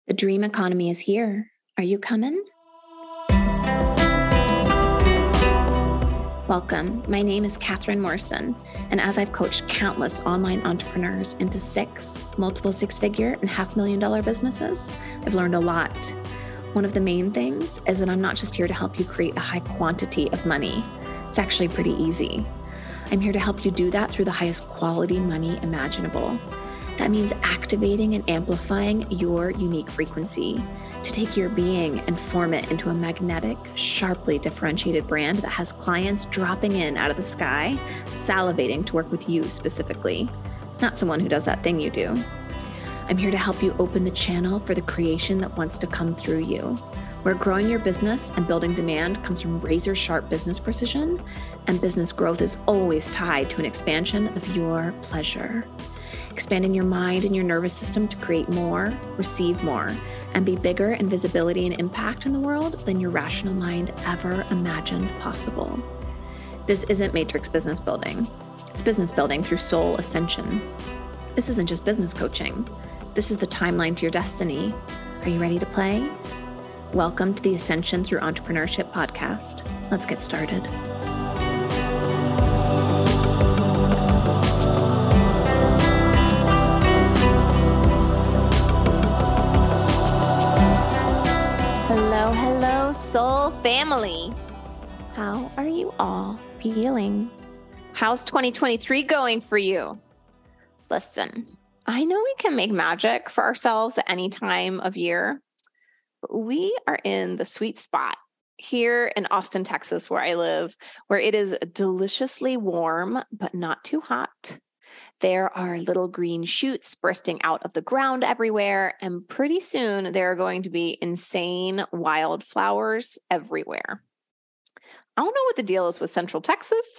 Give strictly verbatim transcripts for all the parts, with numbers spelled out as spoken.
The dream economy is here. Are you coming? Welcome. My name is Catherine Morrison, and as I've coached countless online entrepreneurs into six, multiple six-figure and half million dollar businesses, I've learned a lot. One of the main things is that I'm not just here to help you create a high quantity of money. It's actually pretty easy. I'm here to help you do that through the highest quality money imaginable. That means activating and amplifying your unique frequency to take your being and form it into a magnetic, sharply differentiated brand that has clients dropping in out of the sky, salivating to work with you specifically, not someone who does that thing you do. I'm here to help you open the channel for the creation that wants to come through you, where growing your business and building demand comes from razor sharp business precision, and business growth is always tied to an expansion of your pleasure. Expanding your mind and your nervous system to create more, receive more, and be bigger in visibility and impact in the world than your rational mind ever imagined possible. This isn't matrix business building. It's business building through soul ascension. This isn't just business coaching. This is the timeline to your destiny. Are you ready to play? Welcome to the Ascension Through Entrepreneurship podcast. Let's get started. Soul family, how are you all feeling? How's twenty twenty-three going for you? Listen, I know we can make magic for ourselves at any time of year, but we are in the sweet spot here in Austin, Texas, where I live, where it is deliciously warm, but not too hot. There are little green shoots bursting out of the ground everywhere, and pretty soon there are going to be insane wildflowers everywhere. I don't know what the deal is with Central Texas,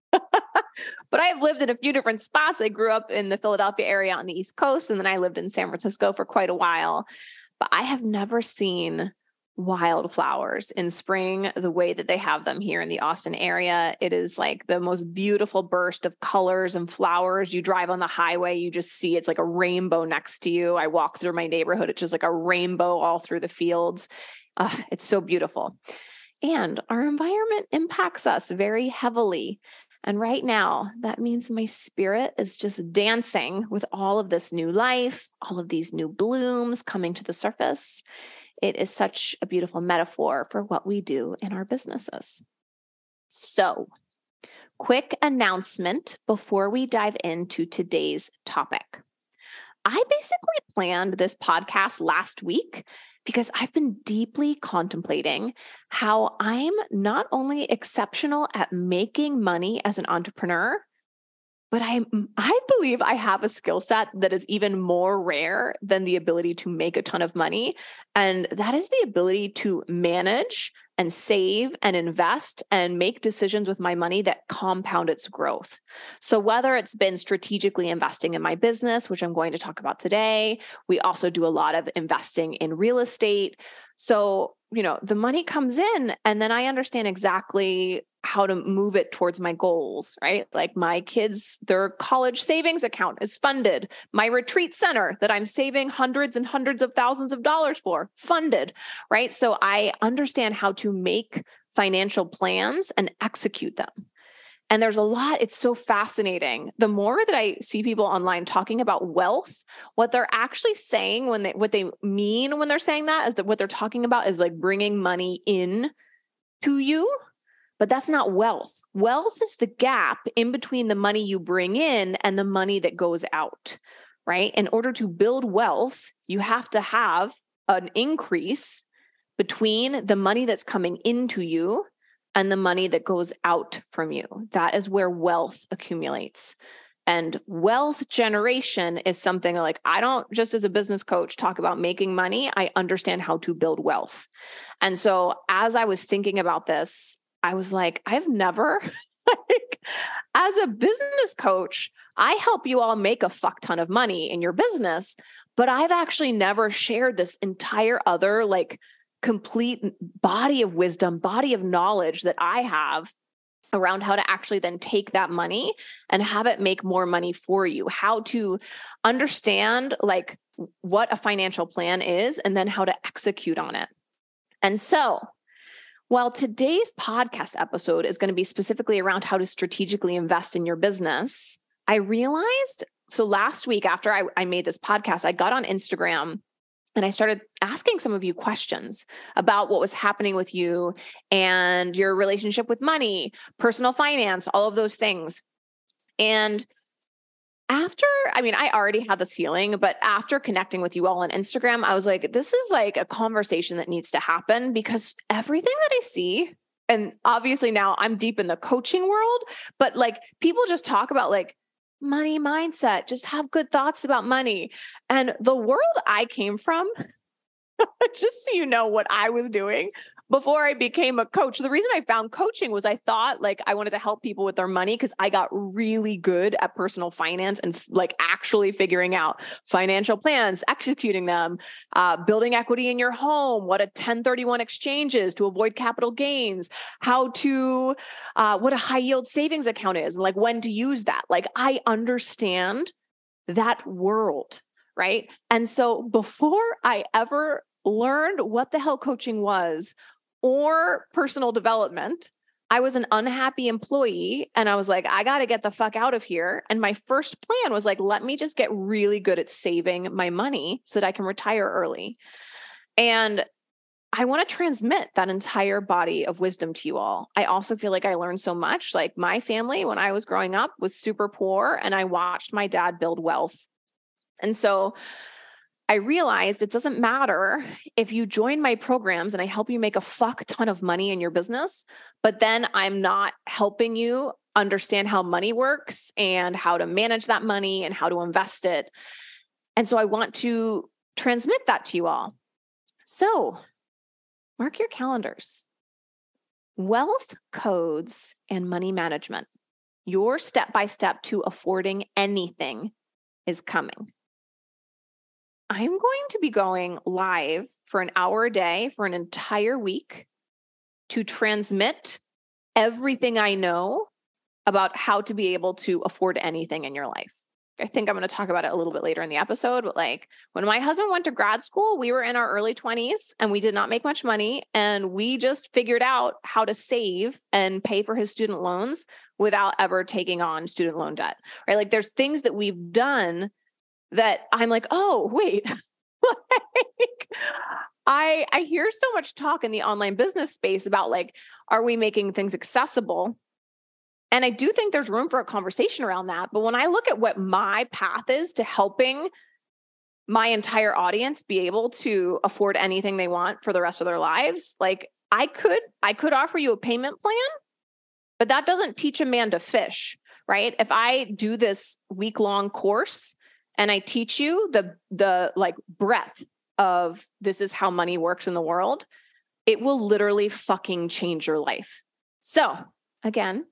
but I have lived in a few different spots. I grew up in the Philadelphia area on the East Coast, and then I lived in San Francisco for quite a while, but I have never seen wildflowers in spring the way that they have them here in the Austin area. It is like the most beautiful burst of colors and flowers. You drive on the highway, you just see it's like a rainbow next to you. I walk through my neighborhood, it's just like a rainbow all through the fields. Uh, it's so beautiful. And our environment impacts us very heavily. And right now, that means my spirit is just dancing with all of this new life, all of these new blooms coming to the surface. It is such a beautiful metaphor for what we do in our businesses. So, quick announcement before we dive into today's topic. I basically planned this podcast last week because I've been deeply contemplating how I'm not only exceptional at making money as an entrepreneur, but I I believe I have a skill set that is even more rare than the ability to make a ton of money. And that is the ability to manage and save and invest and make decisions with my money that compound its growth. So whether it's been strategically investing in my business, which I'm going to talk about today, we also do a lot of investing in real estate. So, you know, the money comes in and then I understand exactly how to move it towards my goals, right? Like my kids, their college savings account is funded. My retreat center that I'm saving hundreds and hundreds of thousands of dollars for, funded, right? So I understand how to make financial plans and execute them. And there's a lot, it's so fascinating. The more that I see people online talking about wealth, what they're actually saying when they, what they mean when they're saying that is that what they're talking about is like bringing money in to you. But that's not wealth. Wealth is the gap in between the money you bring in and the money that goes out, right? In order to build wealth, you have to have an increase between the money that's coming into you and the money that goes out from you. That is where wealth accumulates. And wealth generation is something like, I don't just as a business coach talk about making money, I understand how to build wealth. And so as I was thinking about this, I was like, I've never, like, as a business coach, I help you all make a fuck ton of money in your business, but I've actually never shared this entire other, like, complete body of wisdom, body of knowledge that I have around how to actually then take that money and have it make more money for you, how to understand like what a financial plan is and then how to execute on it. And so while today's podcast episode is going to be specifically around how to strategically invest in your business, I realized, so last week after I, I made this podcast, I got on Instagram and I started asking some of you questions about what was happening with you and your relationship with money, personal finance, all of those things. And after, I mean, I already had this feeling, but after connecting with you all on Instagram, I was like, this is like a conversation that needs to happen because everything that I see, and obviously now I'm deep in the coaching world, but like people just talk about like, money mindset, just have good thoughts about money. And the world I came from, just so you know what I was doing before I became a coach. The reason I found coaching was I thought like I wanted to help people with their money because I got really good at personal finance and like actually figuring out financial plans, executing them, uh, building equity in your home, what a ten thirty-one exchange is to avoid capital gains, how to, uh, what a high yield savings account is, and like when to use that. Like I understand that world, right? And so before I ever learned what the hell coaching was or personal development, I was an unhappy employee and I was like, I got to get the fuck out of here. And my first plan was like, let me just get really good at saving my money so that I can retire early. And I want to transmit that entire body of wisdom to you all. I also feel like I learned so much. Like my family, when I was growing up, was super poor and I watched my dad build wealth. And so I realized it doesn't matter if you join my programs and I help you make a fuck ton of money in your business, but then I'm not helping you understand how money works and how to manage that money and how to invest it. And so I want to transmit that to you all. So mark your calendars. Wealth codes and money management. Your step-by-step to affording anything is coming. I'm going to be going live for an hour a day for an entire week to transmit everything I know about how to be able to afford anything in your life. I think I'm going to talk about it a little bit later in the episode, but like when my husband went to grad school, we were in our early twenties and we did not make much money. And we just figured out how to save and pay for his student loans without ever taking on student loan debt, right? Like there's things that we've done that I'm like, oh, wait, like I, I hear so much talk in the online business space about like, are we making things accessible? And I do think there's room for a conversation around that. But when I look at what my path is to helping my entire audience be able to afford anything they want for the rest of their lives, like I could, I could offer you a payment plan, but that doesn't teach a man to fish, right? If I do this week-long course and I teach you the, the like breadth of this is how money works in the world, it will literally fucking change your life. So again,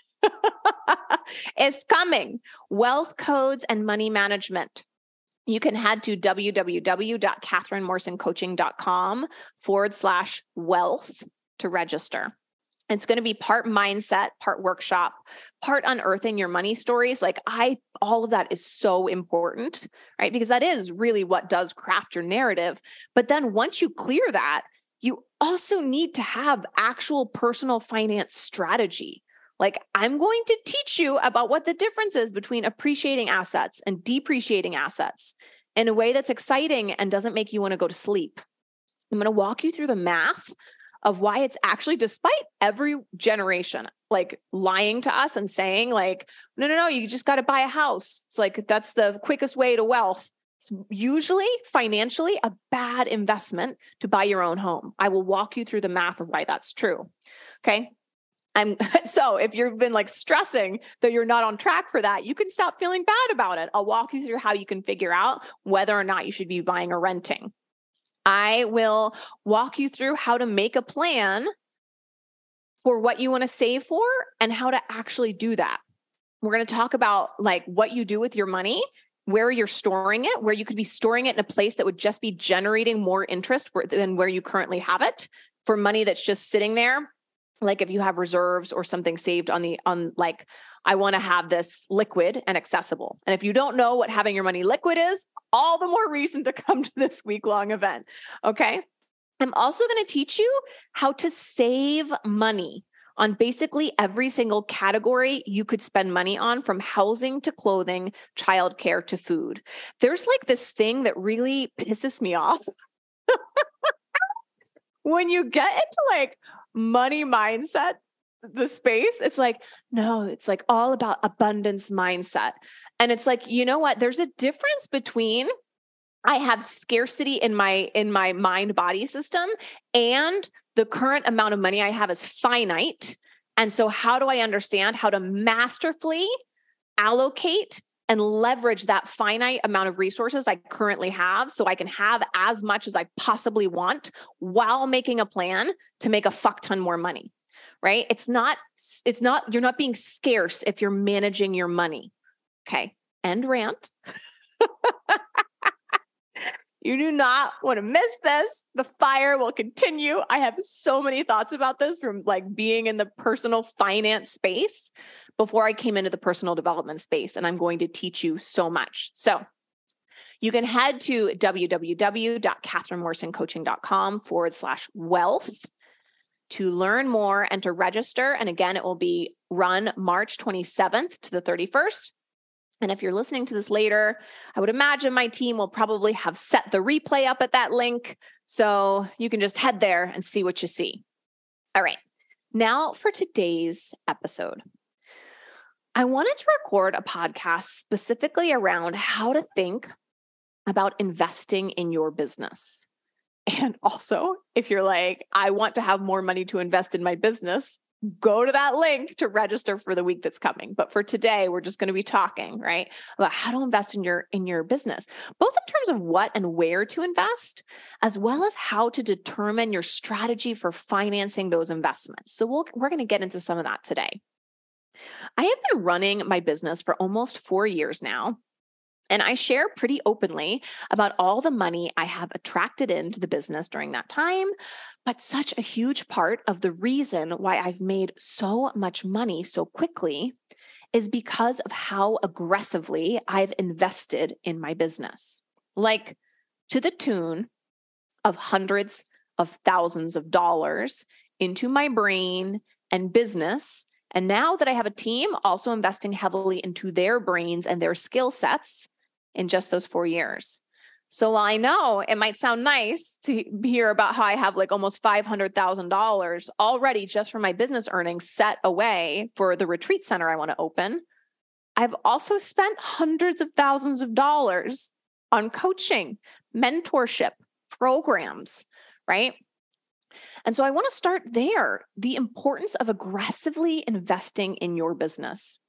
it's coming. Wealth codes and money management. You can head to www.catherinemorsoncoaching.com forward slash wealth to register. It's going to be part mindset, part workshop, part unearthing your money stories. Like I, all of that is so important, right? Because that is really what does craft your narrative. But then once you clear that, you also need to have actual personal finance strategy. Like I'm going to teach you about what the difference is between appreciating assets and depreciating assets in a way that's exciting and doesn't make you want to go to sleep. I'm going to walk you through the math of why it's actually, despite every generation, like lying to us and saying like, no, no, no, you just got to buy a house. It's like, that's the quickest way to wealth. It's usually financially a bad investment to buy your own home. I will walk you through the math of why that's true. Okay. I'm so if you've been like stressing that you're not on track for that, you can stop feeling bad about it. I'll walk you through how you can figure out whether or not you should be buying or renting. I will walk you through how to make a plan for what you want to save for and how to actually do that. We're going to talk about like what you do with your money, where you're storing it, where you could be storing it in a place that would just be generating more interest than where you currently have it, for money that's just sitting there Like if you have reserves or something saved on the, on like, I want to have this liquid and accessible. And if you don't know what having your money liquid is, all the more reason to come to this week-long event. Okay. I'm also going to teach you how to save money on basically every single category you could spend money on, from housing to clothing, childcare to food. There's like this thing that really pisses me off. When you get into like money mindset, the space, it's like, no, it's like all about abundance mindset. And it's like, you know what? There's a difference between I have scarcity in my, in my mind body system, and the current amount of money I have is finite. And so how do I understand how to masterfully allocate and leverage that finite amount of resources I currently have so I can have as much as I possibly want while making a plan to make a fuck ton more money, right? It's not, it's not, you're not being scarce if you're managing your money. Okay. End rant. You do not want to miss this. The fire will continue. I have so many thoughts about this from like being in the personal finance space before I came into the personal development space, and I'm going to teach you so much. So you can head to www.catherinemorrisoncoaching.com forward slash wealth to learn more and to register. And again, it will be run March twenty-seventh to the thirty-first. And if you're listening to this later, I would imagine my team will probably have set the replay up at that link. So you can just head there and see what you see. All right. Now for today's episode. I wanted to record a podcast specifically around how to think about investing in your business. And also, if you're like, I want to have more money to invest in my business, go to that link to register for the week that's coming. But for today, we're just going to be talking, right, about how to invest in your, in your business, both in terms of what and where to invest, as well as how to determine your strategy for financing those investments. So we'll, we're going to get into some of that today. I have been running my business for almost four years now. And I share pretty openly about all the money I have attracted into the business during that time. But such a huge part of the reason why I've made so much money so quickly is because of how aggressively I've invested in my business, like to the tune of hundreds of thousands of dollars into my brain and business. And now that I have a team, also investing heavily into their brains and their skill sets in just those four years. So while I know it might sound nice to hear about how I have like almost five hundred thousand dollars already just from my business earnings set away for the retreat center I want to open, I've also spent hundreds of thousands of dollars on coaching, mentorship, programs, right? And so I want to start there, the importance of aggressively investing in your business.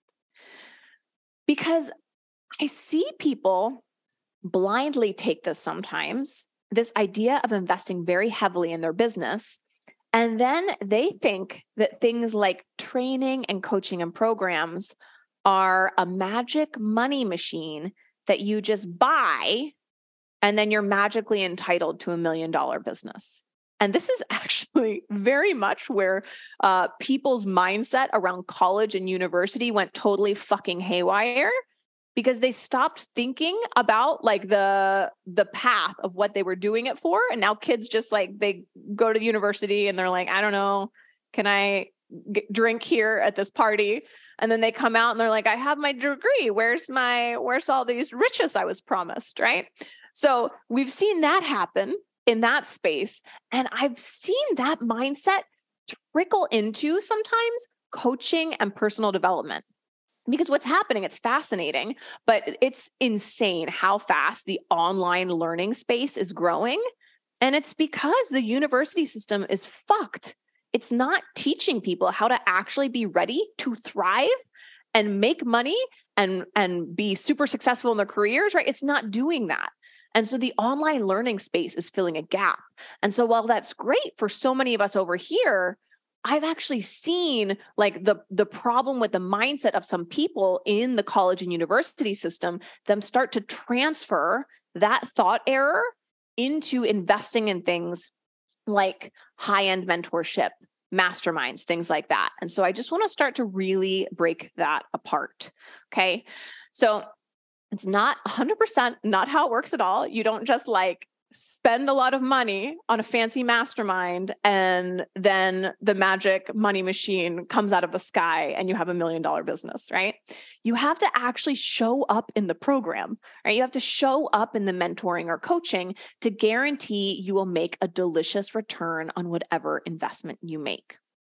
Because I see people blindly take this sometimes, this idea of investing very heavily in their business, and then they think that things like training and coaching and programs are a magic money machine that you just buy, and then you're magically entitled to a million dollar business. And this is actually very much where uh, people's mindset around college and university went totally fucking haywire, because they stopped thinking about like the, the path of what they were doing it for. And now kids just like, they go to university and they're like, I don't know, can I get, drink here at this party? And then they come out and they're like, I have my degree. Where's my, where's all these riches I was promised, right? So we've seen that happen in that space. And I've seen that mindset trickle into sometimes coaching and personal development. Because what's happening, it's fascinating, but it's insane how fast the online learning space is growing. And it's because the university system is fucked. It's not teaching people how to actually be ready to thrive and make money and, and be super successful in their careers, right? It's not doing that. And so the online learning space is filling a gap. And so while that's great for so many of us over here, I've actually seen like the, the problem with the mindset of some people in the college and university system, them start to transfer that thought error into investing in things like high-end mentorship, masterminds, things like that. And so I just want to start to really break that apart. Okay. So it's not one hundred percent not how it works at all. You don't just like spend a lot of money on a fancy mastermind and then the magic money machine comes out of the sky and you have a million dollar business, right? You have to actually show up in the program, right? You have to show up in the mentoring or coaching to guarantee you will make a delicious return on whatever investment you make.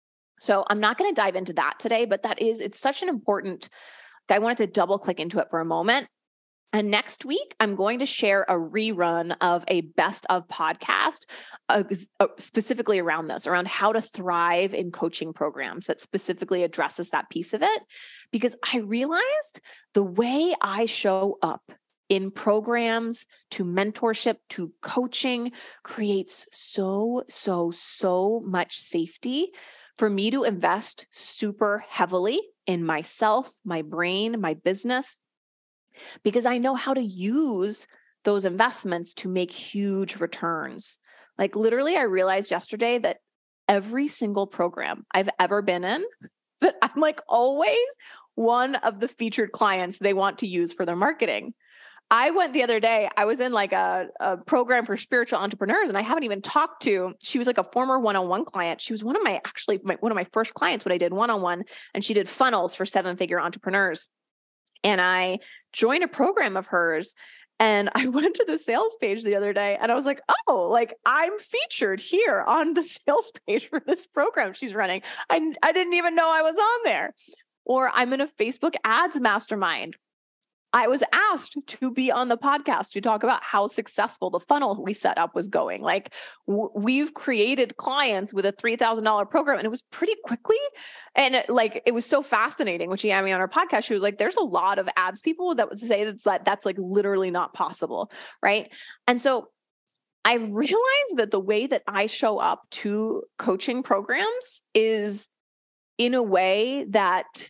So I'm not going to dive into that today, but that is, it's such an important, I wanted to double click into it for a moment. And next week, I'm going to share a rerun of a best of podcast uh, uh, specifically around this, around how to thrive in coaching programs that specifically addresses that piece of it. Because I realized the way I show up in programs to mentorship to coaching creates so, so, so much safety for me to invest super heavily in myself, my brain, my business, because I know how to use those investments to make huge returns. Like literally, I realized yesterday that every single program I've ever been in, that I'm like always one of the featured clients they want to use for their marketing. I went the other day, I was in like a, a program for spiritual entrepreneurs and I haven't even talked to, she was like a former one-on-one client. She was one of my, actually my, one of my first clients when I did one-on-one, and she did funnels for seven figure entrepreneurs. And I joined a program of hers and I went to the sales page the other day and I was like, oh, like I'm featured here on the sales page for this program she's running. I, I didn't even know I was on there. Or I'm in a Facebook ads mastermind. I was asked to be on the podcast to talk about how successful the funnel we set up was going. Like w- we've created clients with a three thousand dollars program and it was pretty quickly. And it, like, it was so fascinating when she had me on her podcast, she was like, there's a lot of ads people that would say that's like, that's like literally not possible. Right. And so I realized that the way that I show up to coaching programs is in a way that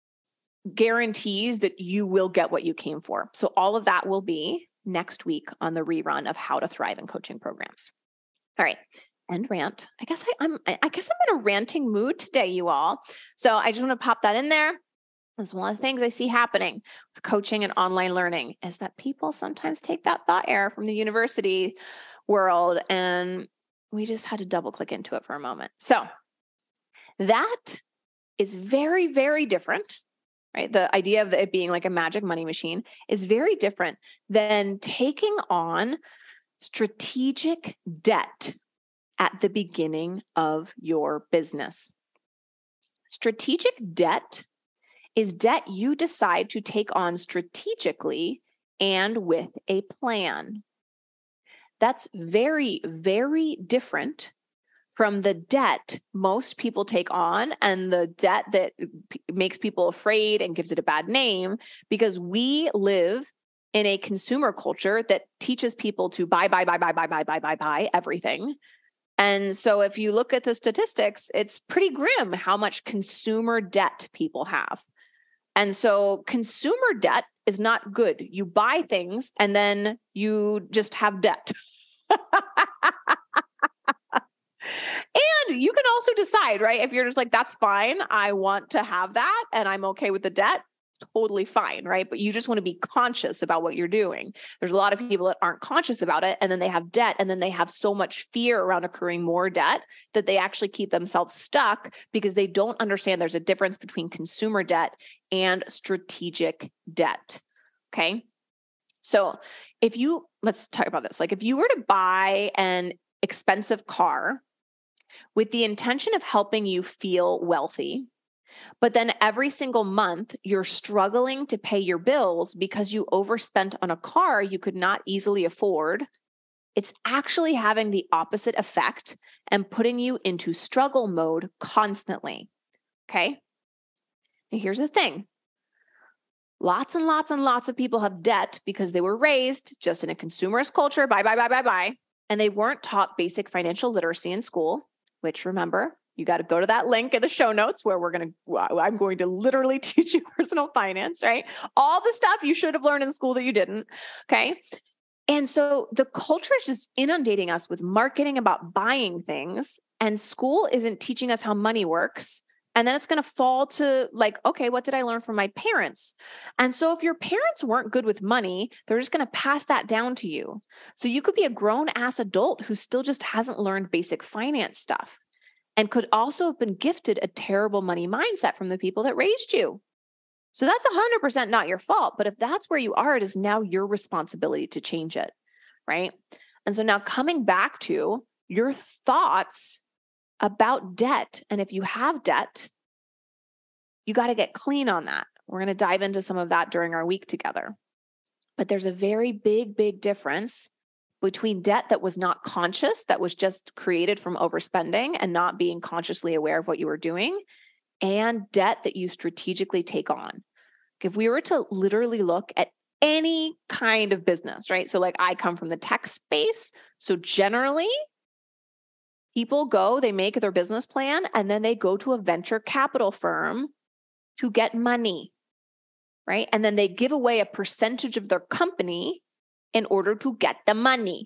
guarantees that you will get what you came for. So all of that will be next week on the rerun of how to thrive in coaching programs. All right. End rant. I guess I, I'm, I guess I'm in a ranting mood today, you all. So I just want to pop that in there. That's one of the things I see happening with coaching and online learning is that people sometimes take that thought error from the university world. And we just had to double click into it for a moment. So that is very, very different. Right? The idea of it being like a magic money machine is very different than taking on strategic debt at the beginning of your business. Strategic debt is debt you decide to take on strategically and with a plan. That's very, very different from the debt most people take on and the debt that p- makes people afraid and gives it a bad name, because we live in a consumer culture that teaches people to buy, buy, buy, buy, buy, buy, buy, buy, buy everything. And so if you look at the statistics, it's pretty grim how much consumer debt people have. And so consumer debt is not good. You buy things and then you just have debt. And you can also decide, right? If you're just like, that's fine, I want to have that and I'm okay with the debt, totally fine, right? But you just want to be conscious about what you're doing. There's a lot of people that aren't conscious about it and then they have debt and then they have so much fear around accruing more debt that they actually keep themselves stuck because they don't understand there's a difference between consumer debt and strategic debt. Okay. So if you, let's talk about this. Like if you were to buy an expensive car with the intention of helping you feel wealthy, but then every single month you're struggling to pay your bills because you overspent on a car you could not easily afford, it's actually having the opposite effect and putting you into struggle mode constantly. Okay. And here's the thing. Lots and lots and lots of people have debt because they were raised just in a consumerist culture, buy, buy, buy, buy, buy, and they weren't taught basic financial literacy in school, which remember, you got to go to that link in the show notes where we're going to, I'm going to literally teach you personal finance, right? All the stuff you should have learned in school that you didn't. Okay. And so the culture is just inundating us with marketing about buying things. and school isn't teaching us how money works. And then it's going to fall to like, okay, what did I learn from my parents? And so if your parents weren't good with money, they're just going to pass that down to you. So you could be a grown ass adult who still just hasn't learned basic finance stuff and could also have been gifted a terrible money mindset from the people that raised you. So that's one hundred percent not your fault. But if that's where you are, it is now your responsibility to change it, right? And so now coming back to your thoughts about debt. And if you have debt, you got to get clean on that. We're going to dive into some of that during our week together. But there's a very big, big difference between debt that was not conscious, that was just created from overspending and not being consciously aware of what you were doing, and debt that you strategically take on. If we were to literally look at any kind of business, right? So like I come from the tech space. So generally, people go, they make their business plan, and then they go to a venture capital firm to get money, right? And then they give away a percentage of their company in order to get the money,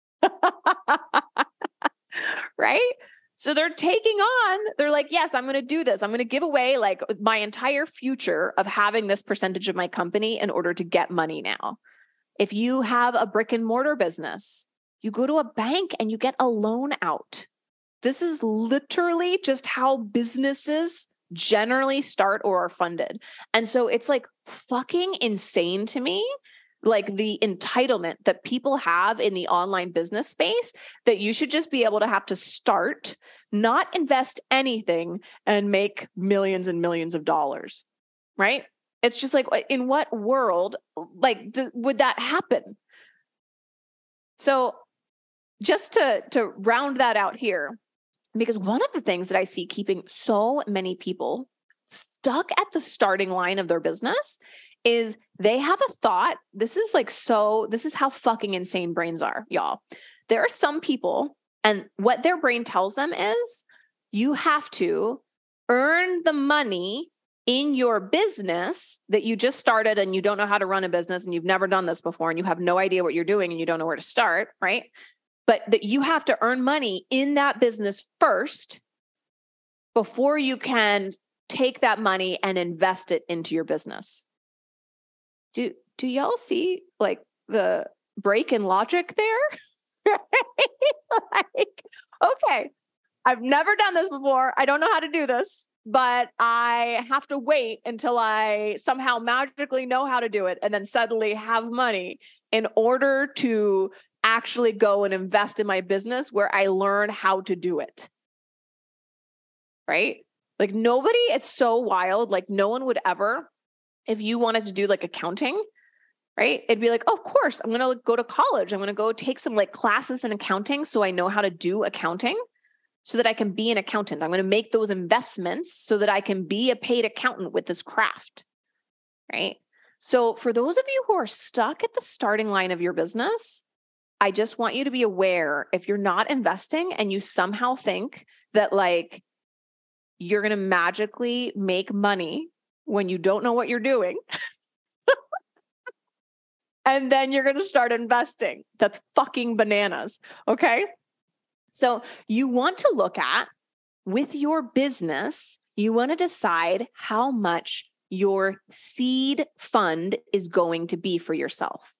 right? So they're taking on, they're like, yes, I'm going to do this. I'm going to give away like my entire future of having this percentage of my company in order to get money now. If you have a brick and mortar business, you go to a bank and you get a loan out. This is literally just how businesses generally start or are funded. And so it's like fucking insane to me, like the entitlement that people have in the online business space, that you should just be able to have to start, not invest anything, and make millions and millions of dollars, right? It's just like, in what world, like, th- would that happen? So just to, to round that out here, because one of the things that I see keeping so many people stuck at the starting line of their business is they have a thought. This is like, so this is how fucking insane brains are, y'all. There are some people, and what their brain tells them is you have to earn the money in your business that you just started, and you don't know how to run a business, and you've never done this before, and you have no idea what you're doing, and you don't know where to start, right? But that you have to earn money in that business first before you can take that money and invest it into your business. Do, do y'all see like the break in logic there? Like, okay, I've never done this before. I don't know how to do this, but I have to wait until I somehow magically know how to do it and then suddenly have money in order to actually go and invest in my business where I learn how to do it. Right? Like nobody, it's so wild. Like no one would ever, if you wanted to do like accounting, right? It'd be like, oh, of course, I'm going to go to college. I'm going to go take some like classes in accounting so I know how to do accounting so that I can be an accountant. I'm going to make those investments so that I can be a paid accountant with this craft, right? So for those of you who are stuck at the starting line of your business, I just want you to be aware, if you're not investing and you somehow think that like you're going to magically make money when you don't know what you're doing, and then you're going to start investing, that's fucking bananas. Okay. So you want to look at, with your business, you want to decide how much your seed fund is going to be for yourself.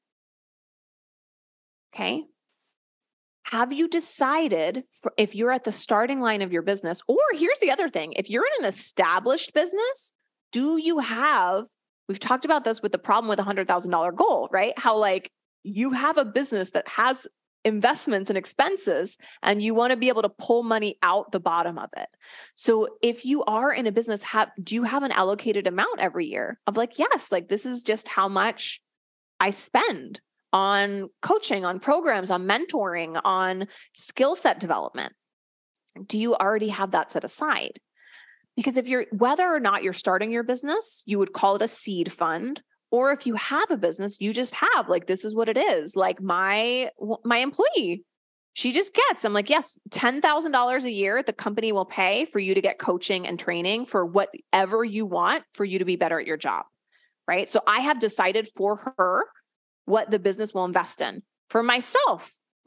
Okay. Have you decided for, if you're at the starting line of your business, or here's the other thing, if you're in an established business, do you have, we've talked about this with the problem with a one hundred thousand dollars goal, right? How like you have a business that has investments and expenses, and you want to be able to pull money out the bottom of it. So if you are in a business, have, do you have an allocated amount every year of like, yes, like this is just how much I spend on coaching, on programs, on mentoring, on skill set development? Do you already have that set aside? Because if you're, whether or not you're starting your business, you would call it a seed fund. Or if you have a business, you just have like, this is what it is. Like my, my employee, she just gets, I'm like, yes, ten thousand dollars a year the company will pay for you to get coaching and training for whatever you want for you to be better at your job. Right. So I have decided for her what the business will invest in. For myself,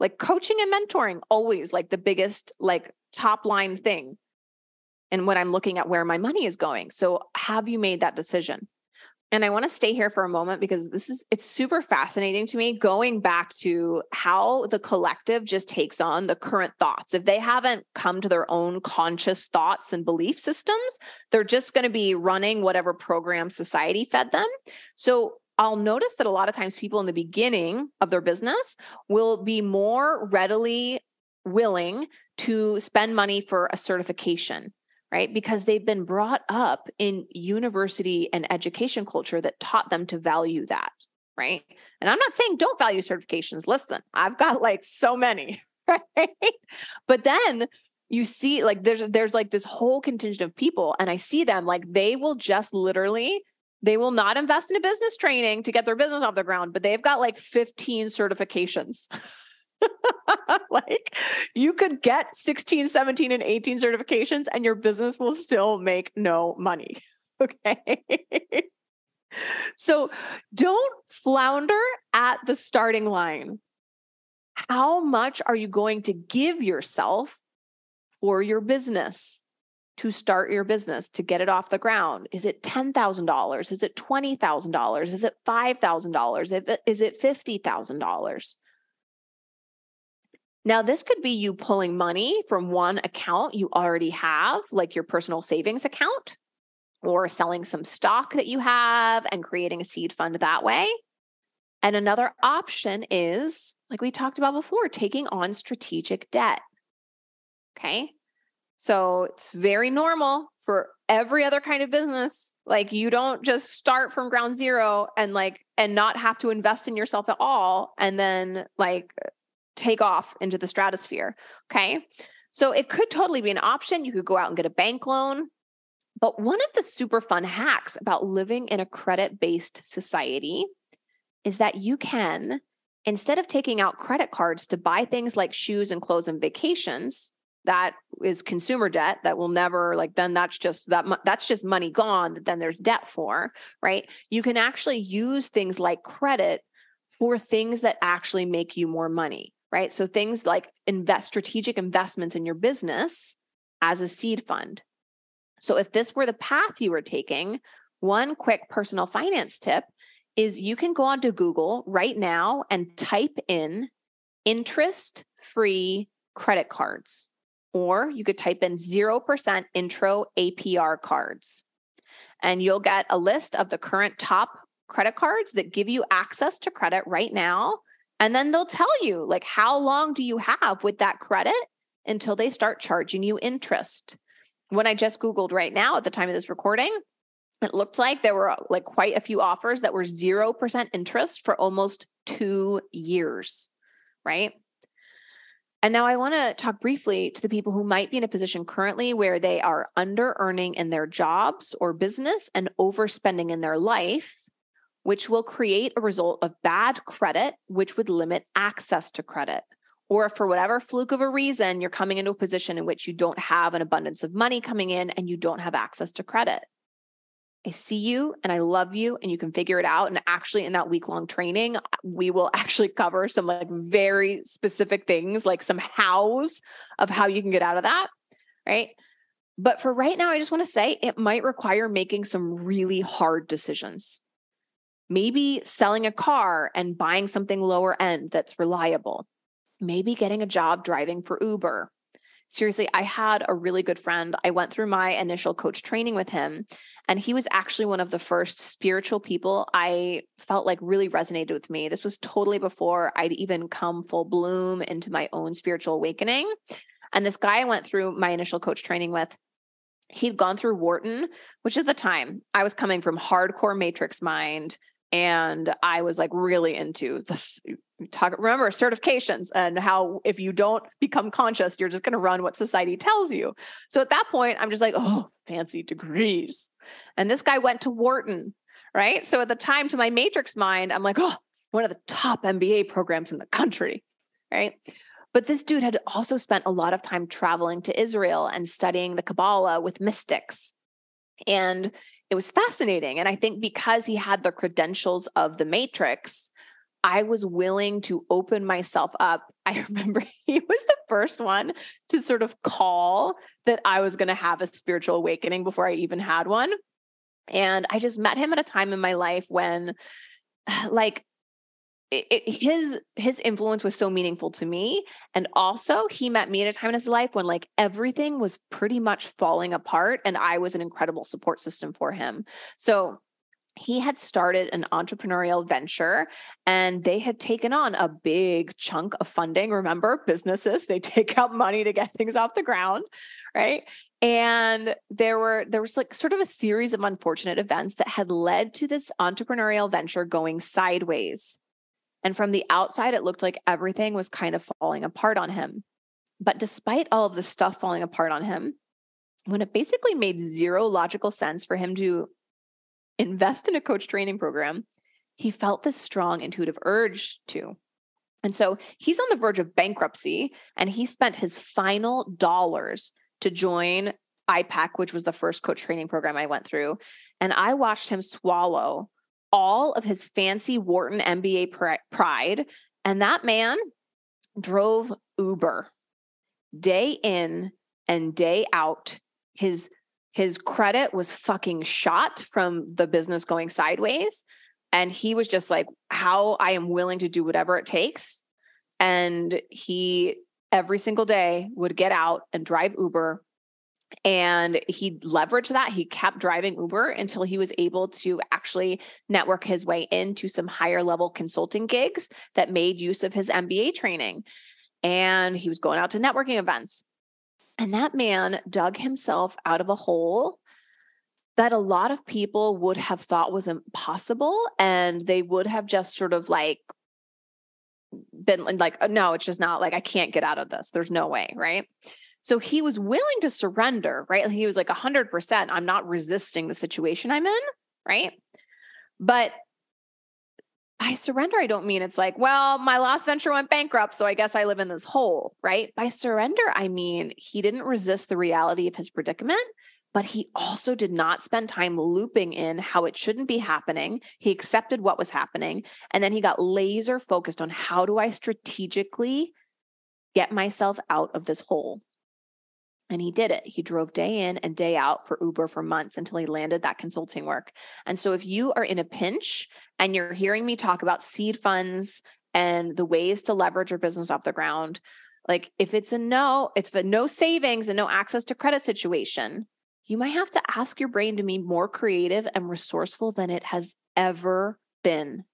Like coaching and mentoring, always like the biggest, like top line thing. And when I'm looking at where my money is going. So have you made that decision? And I want to stay here for a moment because this is, it's super fascinating to me, going back to how the collective just takes on the current thoughts. If they haven't come to their own conscious thoughts and belief systems, they're just going to be running whatever program society fed them. So I'll notice that a lot of times people in the beginning of their business will be more readily willing to spend money for a certification, right? Because they've been brought up in university and education culture that taught them to value that, right? And I'm not saying don't value certifications. Listen, I've got like so many, right? But then you see like there's there's like this whole contingent of people, and I see them like they will just literally, they will not invest in a business training to get their business off the ground, but they've got like fifteen certifications. Like you could get sixteen, seventeen, and eighteen certifications and your business will still make no money. Okay. So don't flounder at the starting line. How much are you going to give yourself for your business to start your business, to get it off the ground? Is it ten thousand dollars? Is it twenty thousand dollars? Is it five thousand dollars? Is it fifty thousand dollars? Now, this could be you pulling money from one account you already have, like your personal savings account, or selling some stock that you have and creating a seed fund that way. And another option is, like we talked about before, taking on strategic debt. Okay. So it's very normal for every other kind of business. Like you don't just start from ground zero and like, and not have to invest in yourself at all. And then like, take off into the stratosphere. Okay. So it could totally be an option. You could go out and get a bank loan. But one of the super fun hacks about living in a credit-based society is that you can, instead of taking out credit cards to buy things like shoes and clothes and vacations, that is consumer debt that will never, like, then that's just that that's just money gone that then there's debt for, right? You can actually use things like credit for things that actually make you more money. Right? So things like invest strategic investments in your business as a seed fund. So if this were the path you were taking, one quick personal finance tip is you can go onto Google right now and type in interest-free credit cards, or you could type in zero percent intro A P R cards. And you'll get a list of the current top credit cards that give you access to credit right now. And then they'll tell you, like, how long do you have with that credit until they start charging you interest? When I just Googled right now at the time of this recording, it looked like there were like quite a few offers that were zero percent interest for almost two years, right? And now I want to talk briefly to the people who might be in a position currently where they are under earning in their jobs or business and overspending in their life, which will create a result of bad credit, which would limit access to credit. Or if for whatever fluke of a reason, you're coming into a position in which you don't have an abundance of money coming in and you don't have access to credit. I see you and I love you and you can figure it out. And actually in that week-long training, we will actually cover some like very specific things, like some hows of how you can get out of that, right? But for right now, I just want to say it might require making some really hard decisions. Maybe selling a car and buying something lower end that's reliable. Maybe getting a job driving for Uber. Seriously, I had a really good friend. I went through my initial coach training with him, and he was actually one of the first spiritual people I felt like really resonated with me. This was totally before I'd even come full bloom into my own spiritual awakening. And this guy I went through my initial coach training with, he'd gone through Wharton, which at the time I was coming from hardcore matrix mind. And I was like really into the talk, remember certifications and how if you don't become conscious, you're just going to run what society tells you. So at that point, I'm just like, oh, fancy degrees. And this guy went to Wharton, right? So at the time, to my matrix mind, I'm like, oh, one of the top M B A programs in the country, right? But this dude had also spent a lot of time traveling to Israel and studying the Kabbalah with mystics. And it was fascinating. And I think because he had the credentials of the matrix, I was willing to open myself up. I remember he was the first one to sort of call that I was going to have a spiritual awakening before I even had one. And I just met him at a time in my life when like it, it, his, his influence was so meaningful to me. And also he met me at a time in his life when like everything was pretty much falling apart and I was an incredible support system for him. So he had started an entrepreneurial venture and they had taken on a big chunk of funding. Remember, businesses, they take out money to get things off the ground, right? And there were, there was like sort of a series of unfortunate events that had led to this entrepreneurial venture going sideways. And from the outside, it looked like everything was kind of falling apart on him. But despite all of the stuff falling apart on him, when it basically made zero logical sense for him to invest in a coach training program, he felt this strong intuitive urge to. And so he's on the verge of bankruptcy and he spent his final dollars to join I PAC, which was the first coach training program I went through. And I watched him swallow all of his fancy Wharton M B A pride. And that man drove Uber day in and day out. His His credit was fucking shot from the business going sideways. And he was just like, how I am willing to do whatever it takes. And he, every single day, would get out and drive Uber. And he leveraged that. He kept driving Uber until he was able to actually network his way into some higher level consulting gigs that made use of his M B A training. And he was going out to networking events. And that man dug himself out of a hole that a lot of people would have thought was impossible. And they would have just sort of like been like, no, it's just not, like, I can't get out of this. There's no way. Right. So he was willing to surrender, right? He was like a hundred percent. I'm not resisting the situation I'm in. Right. But by surrender, I don't mean it's like, well, my last venture went bankrupt, so I guess I live in this hole, right? By surrender, I mean he didn't resist the reality of his predicament, but he also did not spend time looping in how it shouldn't be happening. He accepted what was happening, and then he got laser focused on how do I strategically get myself out of this hole. And he did it. He drove day in and day out for Uber for months until he landed that consulting work. And so if you are in a pinch and you're hearing me talk about seed funds and the ways to leverage your business off the ground, like if it's a no, it's a no savings and no access to credit situation, you might have to ask your brain to be more creative and resourceful than it has ever been.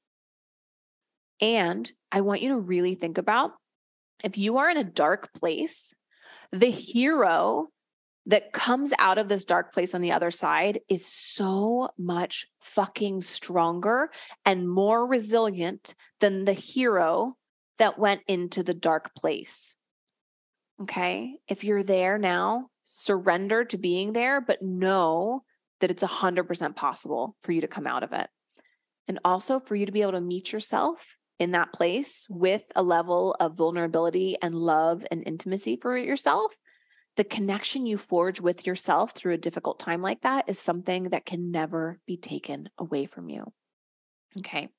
And I want you to really think about, if you are in a dark place, the hero that comes out of this dark place on the other side is so much fucking stronger and more resilient than the hero that went into the dark place. Okay. If you're there now, surrender to being there, but know that it's a hundred percent possible for you to come out of it. And also for you to be able to meet yourself in that place with a level of vulnerability and love and intimacy for yourself. The connection you forge with yourself through a difficult time like that is something that can never be taken away from you. Okay.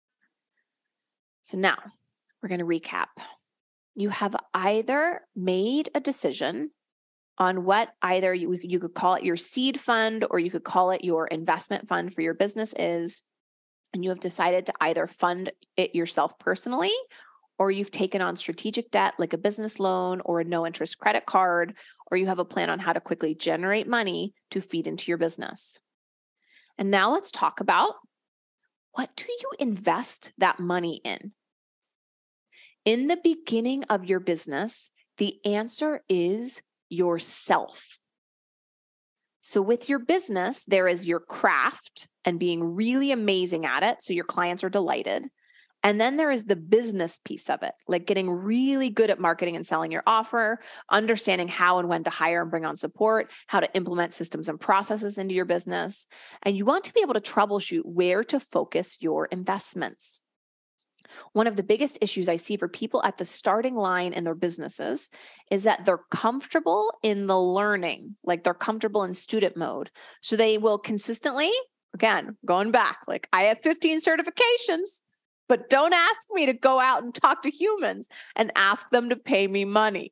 So now we're going to recap. You have either made a decision on what either you, you could call it your seed fund or you could call it your investment fund for your business is, and you have decided to either fund it yourself personally, or you've taken on strategic debt like a business loan or a no interest credit card, or you have a plan on how to quickly generate money to feed into your business. And now let's talk about, what do you invest that money in? In the beginning of your business, the answer is yourself. So with your business, there is your craft and being really amazing at it, so your clients are delighted. And then there is the business piece of it, like getting really good at marketing and selling your offer, understanding how and when to hire and bring on support, how to implement systems and processes into your business. And you want to be able to troubleshoot where to focus your investments. One of the biggest issues I see for people at the starting line in their businesses is that they're comfortable in the learning, like they're comfortable in student mode. So they will consistently, again, going back, like I have fifteen certifications. but don't ask me to go out and talk to humans and ask them to pay me money.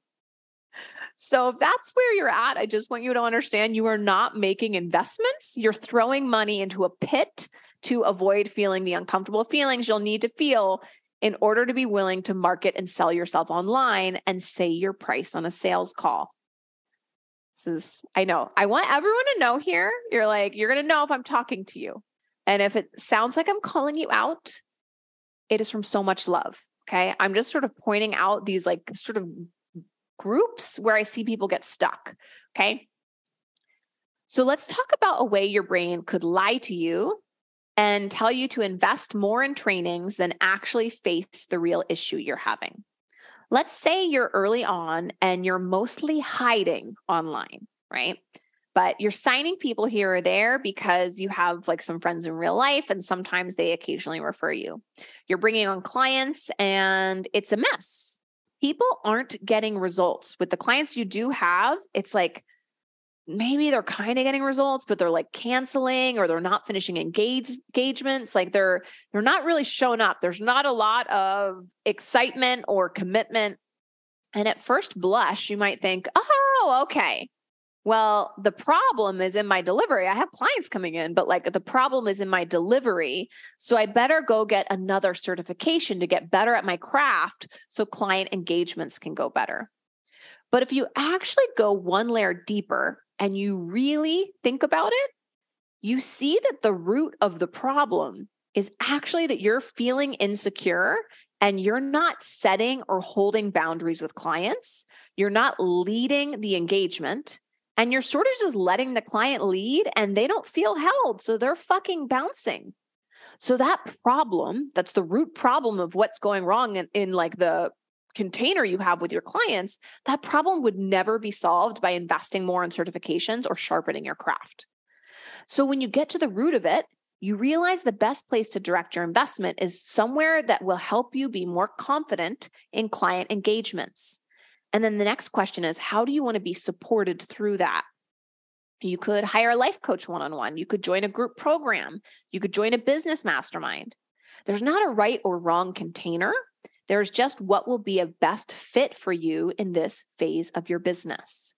So if that's where you're at, I just want you to understand you are not making investments. You're throwing money into a pit to avoid feeling the uncomfortable feelings you'll need to feel in order to be willing to market and sell yourself online and say your price on a sales call. This is, I know, I want everyone to know here, you're like, you're going to know if I'm talking to you. And if it sounds like I'm calling you out, it is from so much love. Okay. I'm just sort of pointing out these like sort of groups where I see people get stuck. Okay. So let's talk about a way your brain could lie to you and tell you to invest more in trainings than actually face the real issue you're having. Let's say you're early on and you're mostly hiding online, right? But you're signing people here or there because you have like some friends in real life and sometimes they occasionally refer you. You're bringing on clients and it's a mess. People aren't getting results. With the clients you do have, it's like maybe they're kind of getting results, but they're like canceling or they're not finishing engage, engagements. Like they're they're not really showing up. There's not a lot of excitement or commitment. And at first blush, you might think, oh, okay. Well, the problem is in my delivery. I have clients coming in, but like the problem is in my delivery. So I better go get another certification to get better at my craft so client engagements can go better. But if you actually go one layer deeper and you really think about it, you see that the root of the problem is actually that you're feeling insecure and you're not setting or holding boundaries with clients. You're not leading the engagement. And you're sort of just letting the client lead and they don't feel held. So they're fucking bouncing. So that problem, that's the root problem of what's going wrong in, in like the container you have with your clients, that problem would never be solved by investing more in certifications or sharpening your craft. So when you get to the root of it, you realize the best place to direct your investment is somewhere that will help you be more confident in client engagements. And then the next question is, how do you want to be supported through that? You could hire a life coach one-on-one. You could join a group program. You could join a business mastermind. There's not a right or wrong container. There's just what will be a best fit for you in this phase of your business.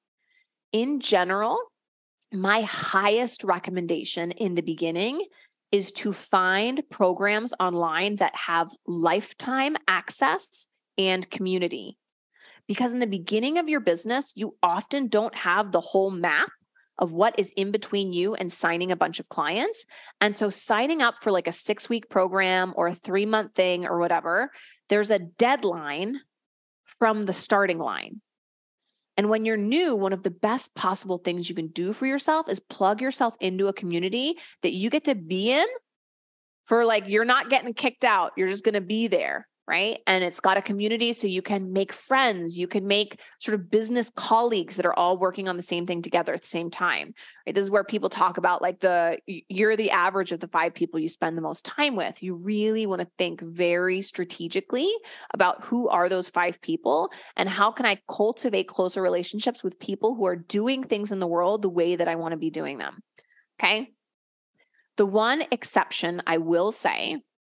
In general, my highest recommendation in the beginning is to find programs online that have lifetime access and community. Because in the beginning of your business, you often don't have the whole map of what is in between you and signing a bunch of clients. And so signing up for like a six-week program or a three-month thing or whatever, there's a deadline from the starting line. And when you're new, one of the best possible things you can do for yourself is plug yourself into a community that you get to be in for like, you're not getting kicked out. You're just going to be there. Right? And it's got a community so you can make friends, you can make sort of business colleagues that are all working on the same thing together at the same time. Right? This is where people talk about like the, you're the average of the five people you spend the most time with. You really want to think very strategically about who are those five people and how can I cultivate closer relationships with people who are doing things in the world the way that I want to be doing them. Okay. The one exception I will say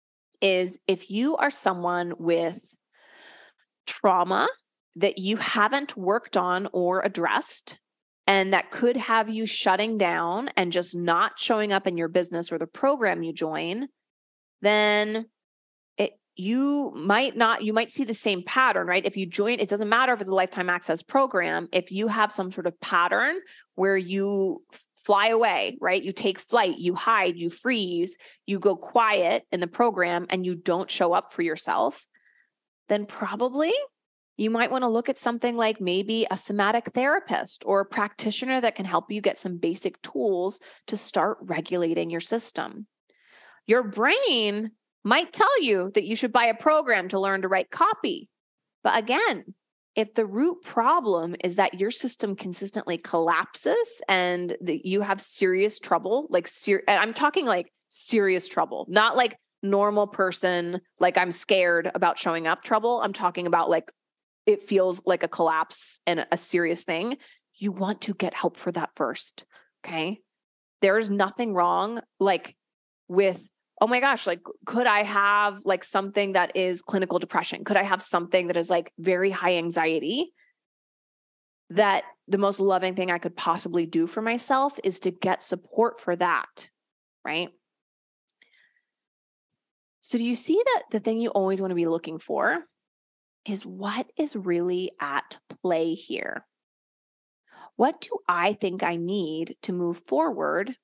is if you are someone with trauma that you haven't worked on or addressed, and that could have you shutting down and just not showing up in your business or the program you join, then it, you might not, you might see the same pattern, right? If you join, it doesn't matter if it's a lifetime access program. If you have some sort of pattern where you fly away, right? You take flight, you hide, you freeze, you go quiet in the program and you don't show up for yourself, then probably you might want to look at something like maybe a somatic therapist or a practitioner that can help you get some basic tools to start regulating your system. Your brain might tell you that you should buy a program to learn to write copy. But again, if the root problem is that your system consistently collapses and that you have serious trouble, like ser- and I'm talking like serious trouble, not like normal person, like I'm scared about showing up trouble. I'm talking about like it feels like a collapse and a serious thing. You want to get help for that first. Okay. There's nothing wrong like with oh my gosh, like, could I have like something that is clinical depression? Could I have something that is like very high anxiety? That the most loving thing I could possibly do for myself is to get support for that, right? So do you see that the thing you always want to be looking for is what is really at play here? What do I think I need to move forward?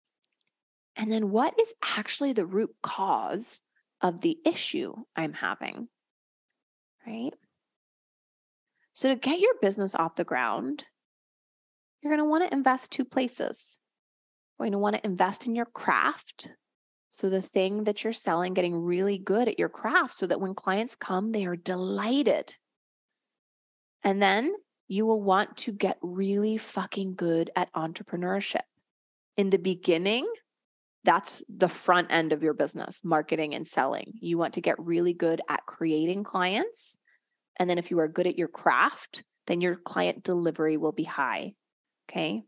And then what is actually the root cause of the issue I'm having, right? So to get your business off the ground, you're going to want to invest two places. You're going to want to invest in your craft. So the thing that you're selling, getting really good at your craft so that when clients come, they are delighted. And then you will want to get really fucking good at entrepreneurship. In the beginning, that's the front end of your business, marketing and selling. You want to get really good at creating clients. And then if you are good at your craft, then your client delivery will be high. Okay.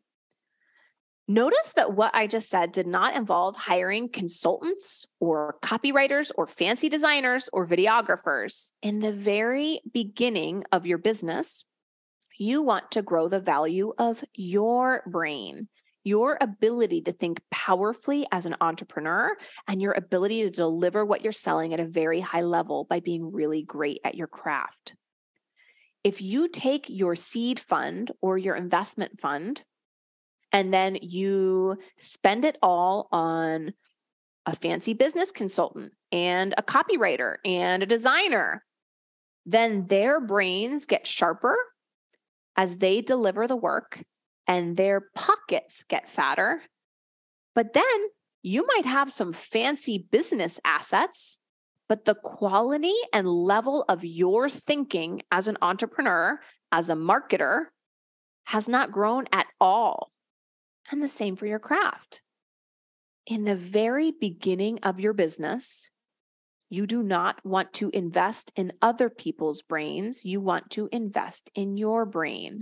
Notice that what I just said did not involve hiring consultants or copywriters or fancy designers or videographers. In the very beginning of your business, you want to grow the value of your brain, your ability to think powerfully as an entrepreneur, and your ability to deliver what you're selling at a very high level by being really great at your craft. If you take your seed fund or your investment fund, and then you spend it all on a fancy business consultant and a copywriter and a designer, then their brains get sharper as they deliver the work and their pockets get fatter. But then you might have some fancy business assets, but the quality and level of your thinking as an entrepreneur, as a marketer, has not grown at all. And the same for your craft. In the very beginning of your business, you do not want to invest in other people's brains. You want to invest in your brain.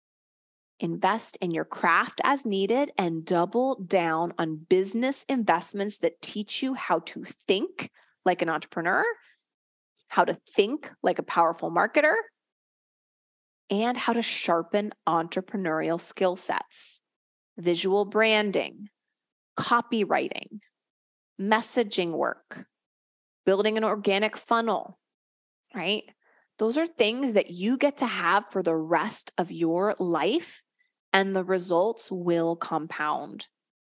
Invest in your craft as needed and double down on business investments that teach you how to think like an entrepreneur, how to think like a powerful marketer, and how to sharpen entrepreneurial skill sets. Visual branding, copywriting, messaging work, building an organic funnel, right? Those are things that you get to have for the rest of your life, and the results will compound.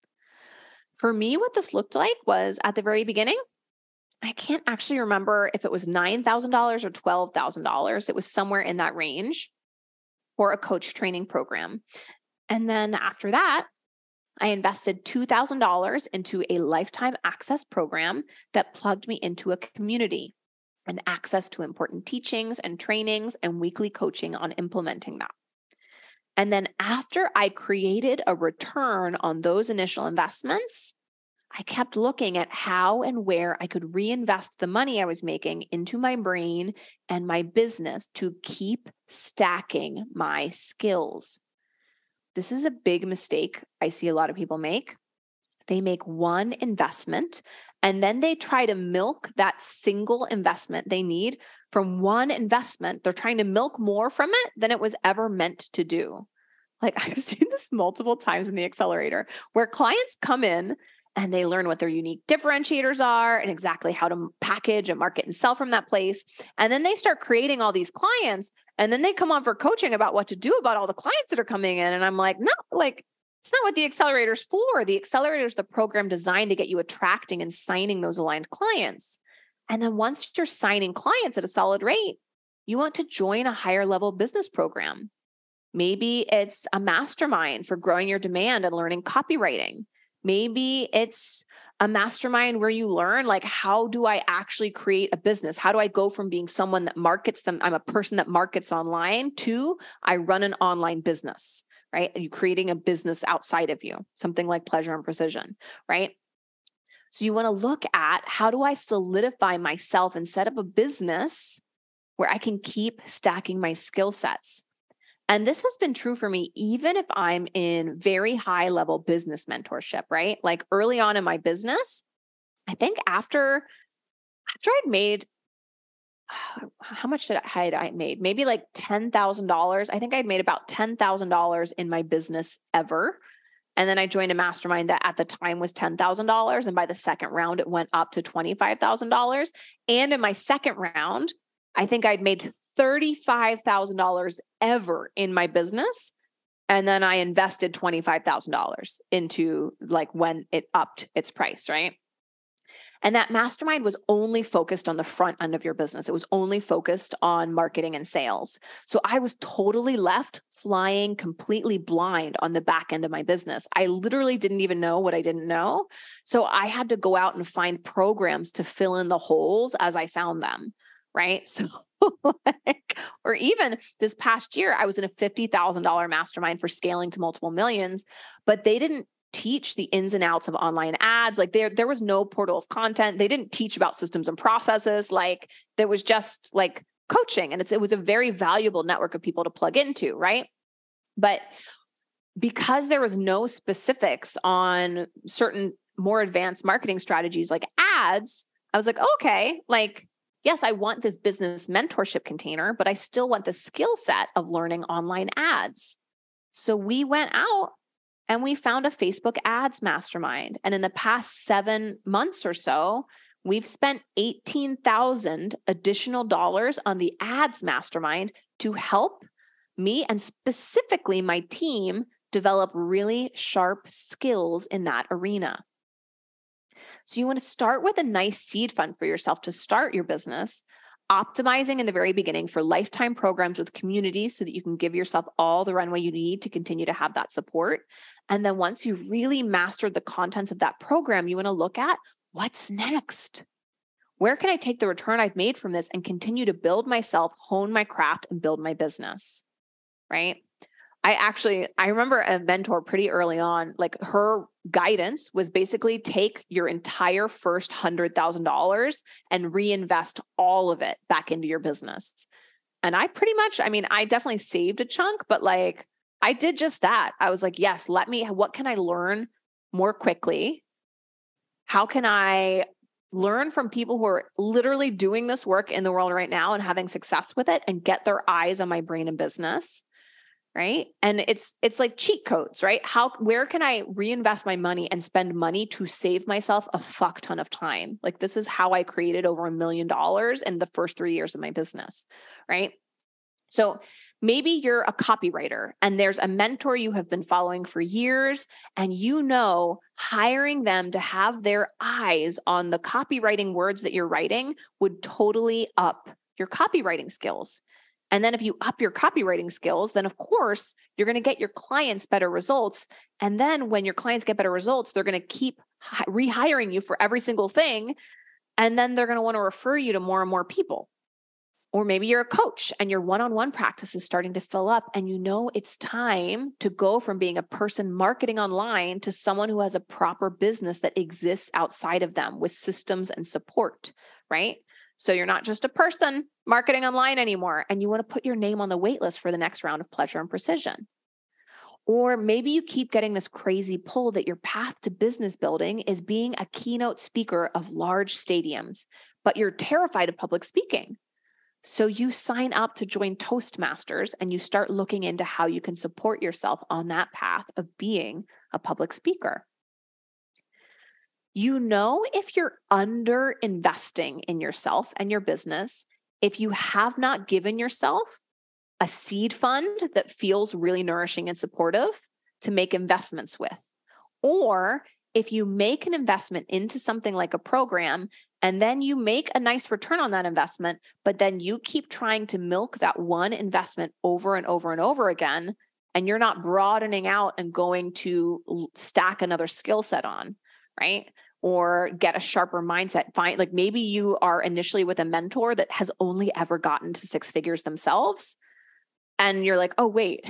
For me, what this looked like was at the very beginning, I can't actually remember if it was nine thousand dollars or twelve thousand dollars. It was somewhere in that range for a coach training program. And then after that, I invested two thousand dollars into a lifetime access program that plugged me into a community and access to important teachings and trainings and weekly coaching on implementing that. And then after I created a return on those initial investments, I kept looking at how and where I could reinvest the money I was making into my brain and my business to keep stacking my skills. This is a big mistake I see a lot of people make. They make one investment and then they try to milk that single investment they need from one investment. They're trying to milk more from it than it was ever meant to do. Like I've seen this multiple times in the accelerator where clients come in and they learn what their unique differentiators are and exactly how to package and market and sell from that place. And then they start creating all these clients. And then they come on for coaching about what to do about all the clients that are coming in. And I'm like, no, like, it's not what the accelerator's for. The accelerator is the program designed to get you attracting and signing those aligned clients. And then once you're signing clients at a solid rate, you want to join a higher level business program. Maybe it's a mastermind for growing your demand and learning copywriting. Maybe it's a mastermind where you learn, like, how do I actually create a business? How do I go from being someone that markets them? I'm a person that markets online to I run an online business, right? And you creating a business outside of you, something like Pleasure and Precision, right? So you want to look at how do I solidify myself and set up a business where I can keep stacking my skill sets. And this has been true for me, even if I'm in very high level business mentorship, right? Like early on in my business, I think after, after I'd made, how much did I, had I made? Maybe like ten thousand dollars. I think I'd made about ten thousand dollars in my business ever. And then I joined a mastermind that at the time was ten thousand dollars. And by the second round, it went up to twenty-five thousand dollars. And in my second round, I think I'd made thirty-five thousand dollars ever in my business. And then I invested twenty-five thousand dollars into like when it upped its price, right? And that mastermind was only focused on the front end of your business. It was only focused on marketing and sales. So I was totally left flying completely blind on the back end of my business. I literally didn't even know what I didn't know. So I had to go out and find programs to fill in the holes as I found them, right? So like, or even this past year, I was in a fifty thousand dollars mastermind for scaling to multiple millions, but they didn't teach the ins and outs of online ads. Like there, there was no portal of content. They didn't teach about systems and processes. Like there was just like coaching, and it's, it was a very valuable network of people to plug into. Right. But because there was no specifics on certain more advanced marketing strategies like ads, I was like, okay, like, yes, I want this business mentorship container, but I still want the skill set of learning online ads. So we went out and we found a Facebook ads mastermind. And in the past seven months or so, we've spent eighteen thousand additional dollars on the ads mastermind to help me and specifically my team develop really sharp skills in that arena. So you want to start with a nice seed fund for yourself to start your business, optimizing in the very beginning for lifetime programs with communities so that you can give yourself all the runway you need to continue to have that support. And then once you've really mastered the contents of that program, you want to look at what's next. Where can I take the return I've made from this and continue to build myself, hone my craft, and build my business, right? I actually, I remember a mentor pretty early on, like her guidance was basically take your entire first one hundred thousand dollars and reinvest all of it back into your business. And I pretty much, I mean, I definitely saved a chunk, but like I did just that. I was like, yes, let me, what can I learn more quickly? How can I learn from people who are literally doing this work in the world right now and having success with it and get their eyes on my brain and business? Right. And it's, it's like cheat codes, right? How, where can I reinvest my money and spend money to save myself a fuck ton of time? Like this is how I created over a million dollars in the first three years of my business. Right. So maybe you're a copywriter and there's a mentor you have been following for years, and you know, hiring them to have their eyes on the copywriting words that you're writing would totally up your copywriting skills. And then if you up your copywriting skills, then of course, you're going to get your clients better results. And then when your clients get better results, they're going to keep hi- rehiring you for every single thing. And then they're going to want to refer you to more and more people. Or maybe you're a coach and your one-on-one practice is starting to fill up and you know it's time to go from being a person marketing online to someone who has a proper business that exists outside of them with systems and support, right? So you're not just a person marketing online anymore, and you want to put your name on the wait list for the next round of Pleasure and Precision. Or maybe you keep getting this crazy pull that your path to business building is being a keynote speaker of large stadiums, but you're terrified of public speaking. So you sign up to join Toastmasters and you start looking into how you can support yourself on that path of being a public speaker. You know, if you're under investing in yourself and your business, if you have not given yourself a seed fund that feels really nourishing and supportive to make investments with, or if you make an investment into something like a program and then you make a nice return on that investment, but then you keep trying to milk that one investment over and over and over again, and you're not broadening out and going to stack another skill set on, right? Or get a sharper mindset. Find, like maybe you are initially with a mentor that has only ever gotten to six figures themselves. And you're like, oh, wait,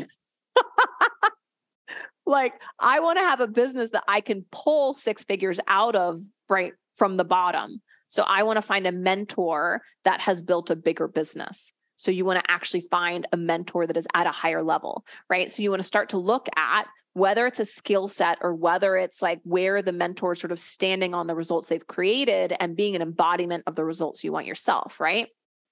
like I want to have a business that I can pull six figures out of right from the bottom. So I want to find a mentor that has built a bigger business. So you want to actually find a mentor that is at a higher level, right? So you want to start to look at whether it's a skill set or whether it's like where the mentor is sort of standing on the results they've created and being an embodiment of the results you want yourself, right?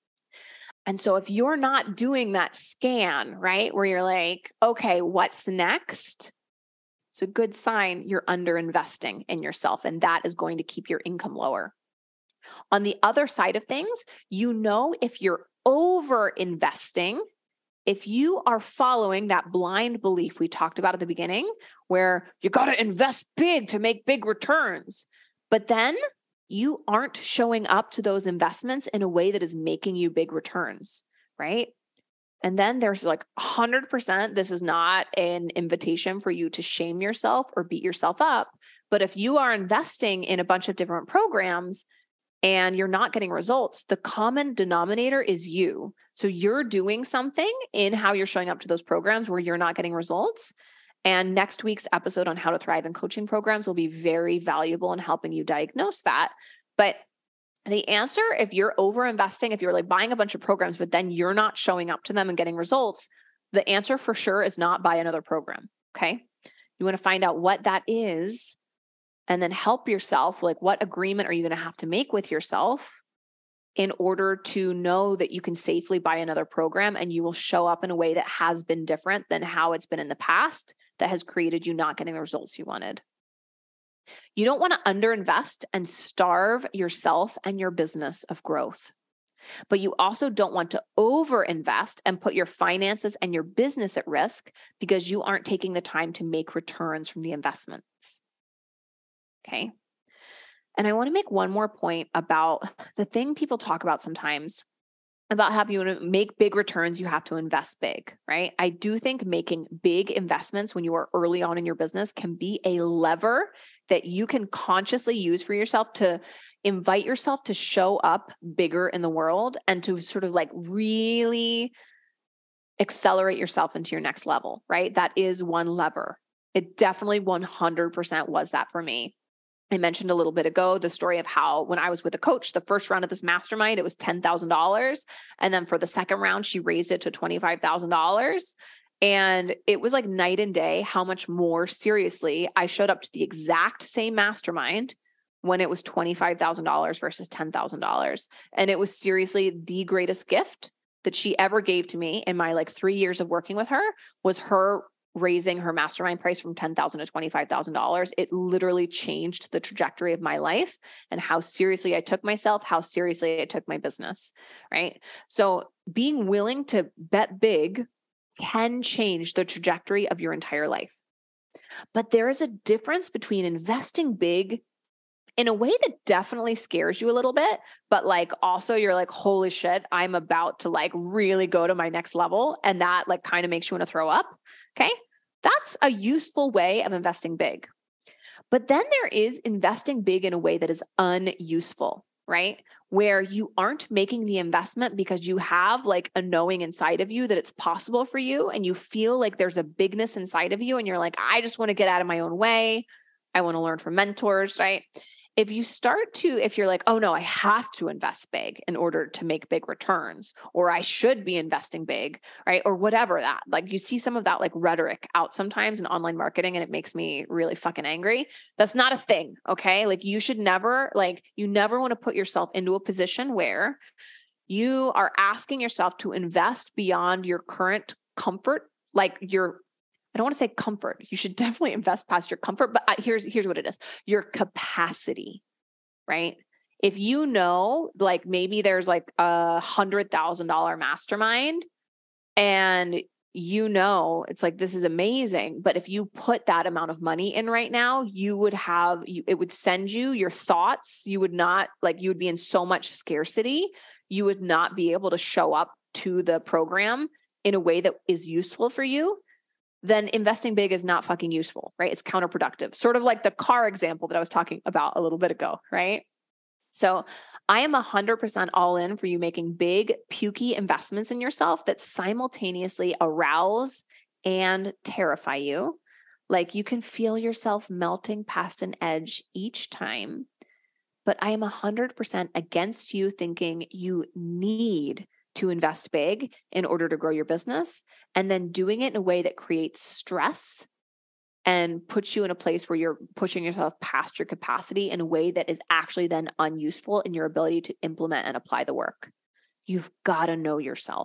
And so if you're not doing that scan, right, where you're like, okay, what's next? It's a good sign you're under investing in yourself, and that is going to keep your income lower. On the other side of things, you know, if you're over investing, if you are following that blind belief we talked about at the beginning, where you got to invest big to make big returns, but then you aren't showing up to those investments in a way that is making you big returns, right? And then there's like one hundred percent, this is not an invitation for you to shame yourself or beat yourself up. But if you are investing in a bunch of different programs and you're not getting results, the common denominator is you. So you're doing something in how you're showing up to those programs where you're not getting results. And next week's episode on how to thrive in coaching programs will be very valuable in helping you diagnose that. But the answer, if you're over investing, if you're like buying a bunch of programs, but then you're not showing up to them and getting results, the answer for sure is not buy another program. Okay. You want to find out what that is and then help yourself. Like, what agreement are you going to have to make with yourself in order to know that you can safely buy another program and you will show up in a way that has been different than how it's been in the past that has created you not getting the results you wanted. You don't want to underinvest and starve yourself and your business of growth. But you also don't want to overinvest and put your finances and your business at risk because you aren't taking the time to make returns from the investments. Okay. And I want to make one more point about the thing people talk about sometimes about how you want to make big returns, you have to invest big, right? I do think making big investments when you are early on in your business can be a lever that you can consciously use for yourself to invite yourself to show up bigger in the world and to sort of like really accelerate yourself into your next level, right? That is one lever. It definitely one hundred percent was that for me. I mentioned a little bit ago the story of how when I was with a coach, the first round of this mastermind, it was ten thousand dollars. And then for the second round, she raised it to twenty-five thousand dollars. And it was like night and day how much more seriously I showed up to the exact same mastermind when it was twenty-five thousand dollars versus ten thousand dollars. And it was seriously the greatest gift that she ever gave to me in my like three years of working with her was her raising her mastermind price from ten thousand dollars to twenty-five thousand dollars. It literally changed the trajectory of my life and how seriously I took myself, how seriously I took my business, right? So being willing to bet big can change the trajectory of your entire life. But there is a difference between investing big in a way that definitely scares you a little bit, but like also you're like, holy shit, I'm about to like really go to my next level. And that like kind of makes you want to throw up. Okay. That's a useful way of investing big. But then there is investing big in a way that is unuseful, right? Where you aren't making the investment because you have like a knowing inside of you that it's possible for you. And you feel like there's a bigness inside of you. And you're like, I just want to get out of my own way. I want to learn from mentors, right? If you start to, if you're like, oh no, I have to invest big in order to make big returns, or I should be investing big, right? Or whatever that, like you see some of that like rhetoric out sometimes in online marketing and it makes me really fucking angry. That's not a thing. Okay. Like you should never, like you never want to put yourself into a position where you are asking yourself to invest beyond your current comfort, like your I don't want to say comfort. You should definitely invest past your comfort, but here's, here's what it is. Your capacity, right? If you know, like maybe there's like a hundred thousand dollar mastermind and you know, it's like, this is amazing. But if you put that amount of money in right now, you would have, you, it would send you your thoughts. You would not like, you would be in so much scarcity. You would not be able to show up to the program in a way that is useful for you. Then investing big is not fucking useful, right? It's counterproductive. Sort of like the car example that I was talking about a little bit ago, right? So I am one hundred percent all in for you making big, pukey investments in yourself that simultaneously arouse and terrify you. Like you can feel yourself melting past an edge each time. But I am one hundred percent against you thinking you need to invest big in order to grow your business, and then doing it in a way that creates stress and puts you in a place where you're pushing yourself past your capacity in a way that is actually then unuseful in your ability to implement and apply the work. You've got to know yourself.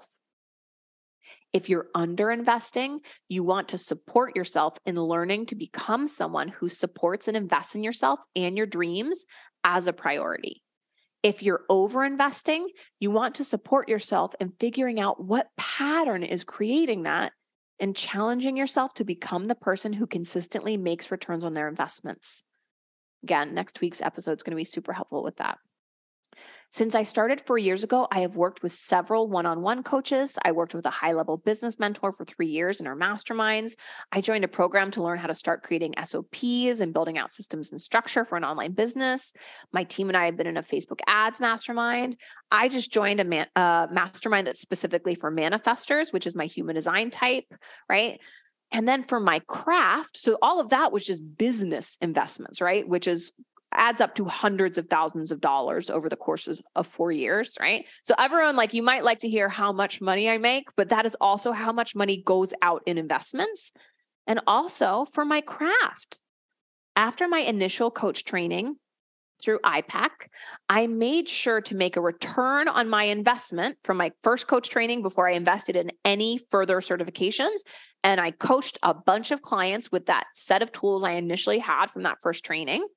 If you're underinvesting, you want to support yourself in learning to become someone who supports and invests in yourself and your dreams as a priority. If you're overinvesting, you want to support yourself in figuring out what pattern is creating that and challenging yourself to become the person who consistently makes returns on their investments. Again, next week's episode is going to be super helpful with that. Since I started four years ago, I have worked with several one-on-one coaches. I worked with a high-level business mentor for three years in our masterminds. I joined a program to learn how to start creating S O Ps and building out systems and structure for an online business. My team and I have been in a Facebook ads mastermind. I just joined a man, uh, mastermind that's specifically for manifestors, which is my human design type, right? And then for my craft, so all of that was just business investments, right? Which is adds up to hundreds of thousands of dollars over the courses of four years, right? So everyone, like, you might like to hear how much money I make, but that is also how much money goes out in investments. And also for my craft. After my initial coach training through I PAC, I made sure to make a return on my investment from my first coach training before I invested in any further certifications. And I coached a bunch of clients with that set of tools I initially had from that first training.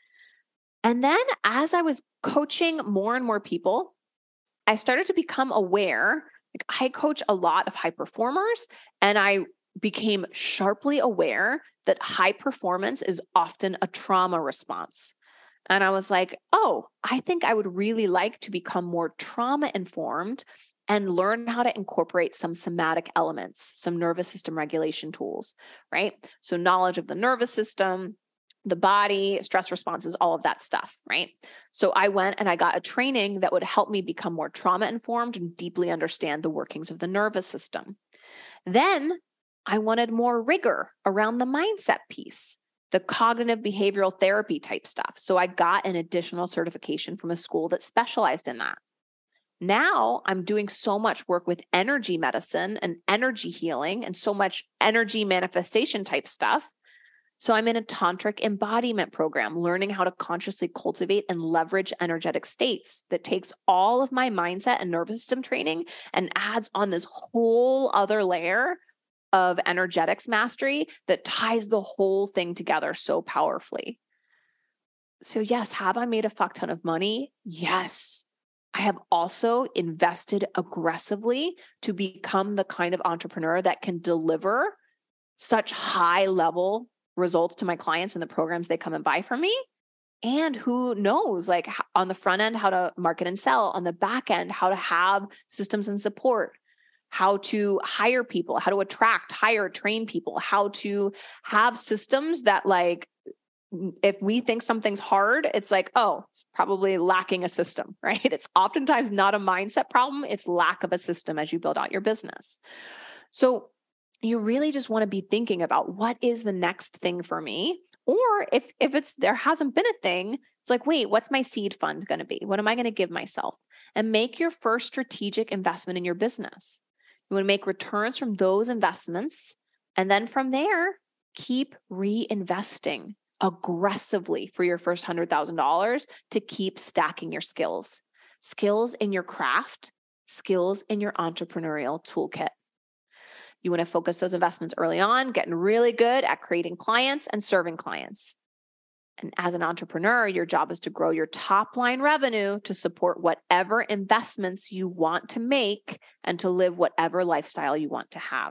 And then as I was coaching more and more people, I started to become aware. Like, I coach a lot of high performers, and I became sharply aware that high performance is often a trauma response. And I was like, oh, I think I would really like to become more trauma informed and learn how to incorporate some somatic elements, some nervous system regulation tools, right? So knowledge of the nervous system, the body, stress responses, all of that stuff, right? So I went and I got a training that would help me become more trauma informed and deeply understand the workings of the nervous system. Then I wanted more rigor around the mindset piece, the cognitive behavioral therapy type stuff. So I got an additional certification from a school that specialized in that. Now I'm doing so much work with energy medicine and energy healing and so much energy manifestation type stuff. So I'm in a tantric embodiment program, learning how to consciously cultivate and leverage energetic states that takes all of my mindset and nervous system training and adds on this whole other layer of energetics mastery that ties the whole thing together so powerfully. So yes, have I made a fuck ton of money? Yes. I have also invested aggressively to become the kind of entrepreneur that can deliver such high level results to my clients and the programs they come and buy from me. And who knows, like, on the front end, how to market and sell, on the back end, how to have systems and support, how to hire people, how to attract, hire, train people, how to have systems that, like, if we think something's hard, it's like, oh, it's probably lacking a system, right? It's oftentimes not a mindset problem. It's lack of a system as you build out your business. So you really just want to be thinking about, what is the next thing for me? Or if if it's there hasn't been a thing, it's like, wait, what's my seed fund going to be? What am I going to give myself? And make your first strategic investment in your business. You want to make returns from those investments. And then from there, keep reinvesting aggressively for your first one hundred thousand dollars to keep stacking your skills. Skills in your craft, skills in your entrepreneurial toolkit. You want to focus those investments early on, getting really good at creating clients and serving clients. And as an entrepreneur, your job is to grow your top line revenue to support whatever investments you want to make and to live whatever lifestyle you want to have.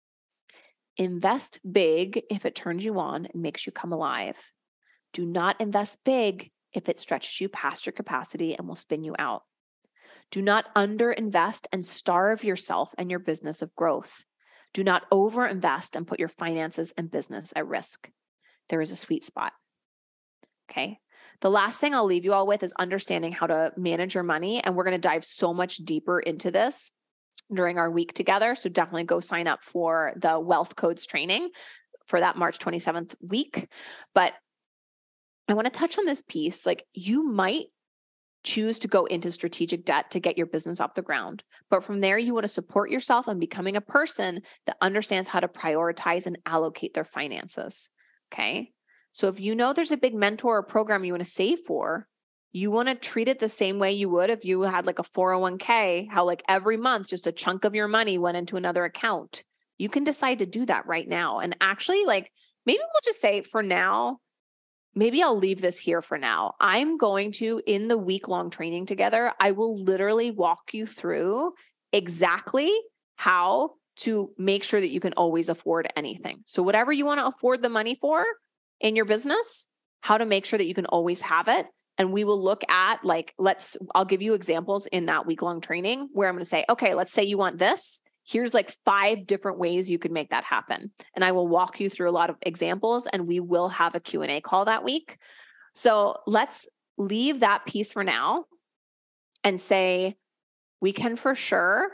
Invest big if it turns you on and makes you come alive. Do not invest big if it stretches you past your capacity and will spin you out. Do not underinvest and starve yourself and your business of growth. Do not overinvest and put your finances and business at risk. There is a sweet spot. Okay. The last thing I'll leave you all with is understanding how to manage your money. And we're going to dive so much deeper into this during our week together. So definitely go sign up for the Wealth Codes training for that March twenty-seventh week. But I want to touch on this piece. Like, you might choose to go into strategic debt to get your business off the ground. But from there, you want to support yourself in becoming a person that understands how to prioritize and allocate their finances. Okay. So if you know there's a big mentor or program you want to save for, you want to treat it the same way you would if you had like a four oh one k, how like every month, just a chunk of your money went into another account. You can decide to do that right now. And actually, like, maybe we'll just say for now, maybe I'll leave this here for now. I'm going to, in the week-long training together, I will literally walk you through exactly how to make sure that you can always afford anything. So whatever you want to afford the money for in your business, how to make sure that you can always have it. And we will look at like, let's, I'll give you examples in that week-long training where I'm going to say, okay, let's say you want this. Here's like five different ways you could make that happen. And I will walk you through a lot of examples, and we will have a Q and A call that week. So let's leave that piece for now and say, we can for sure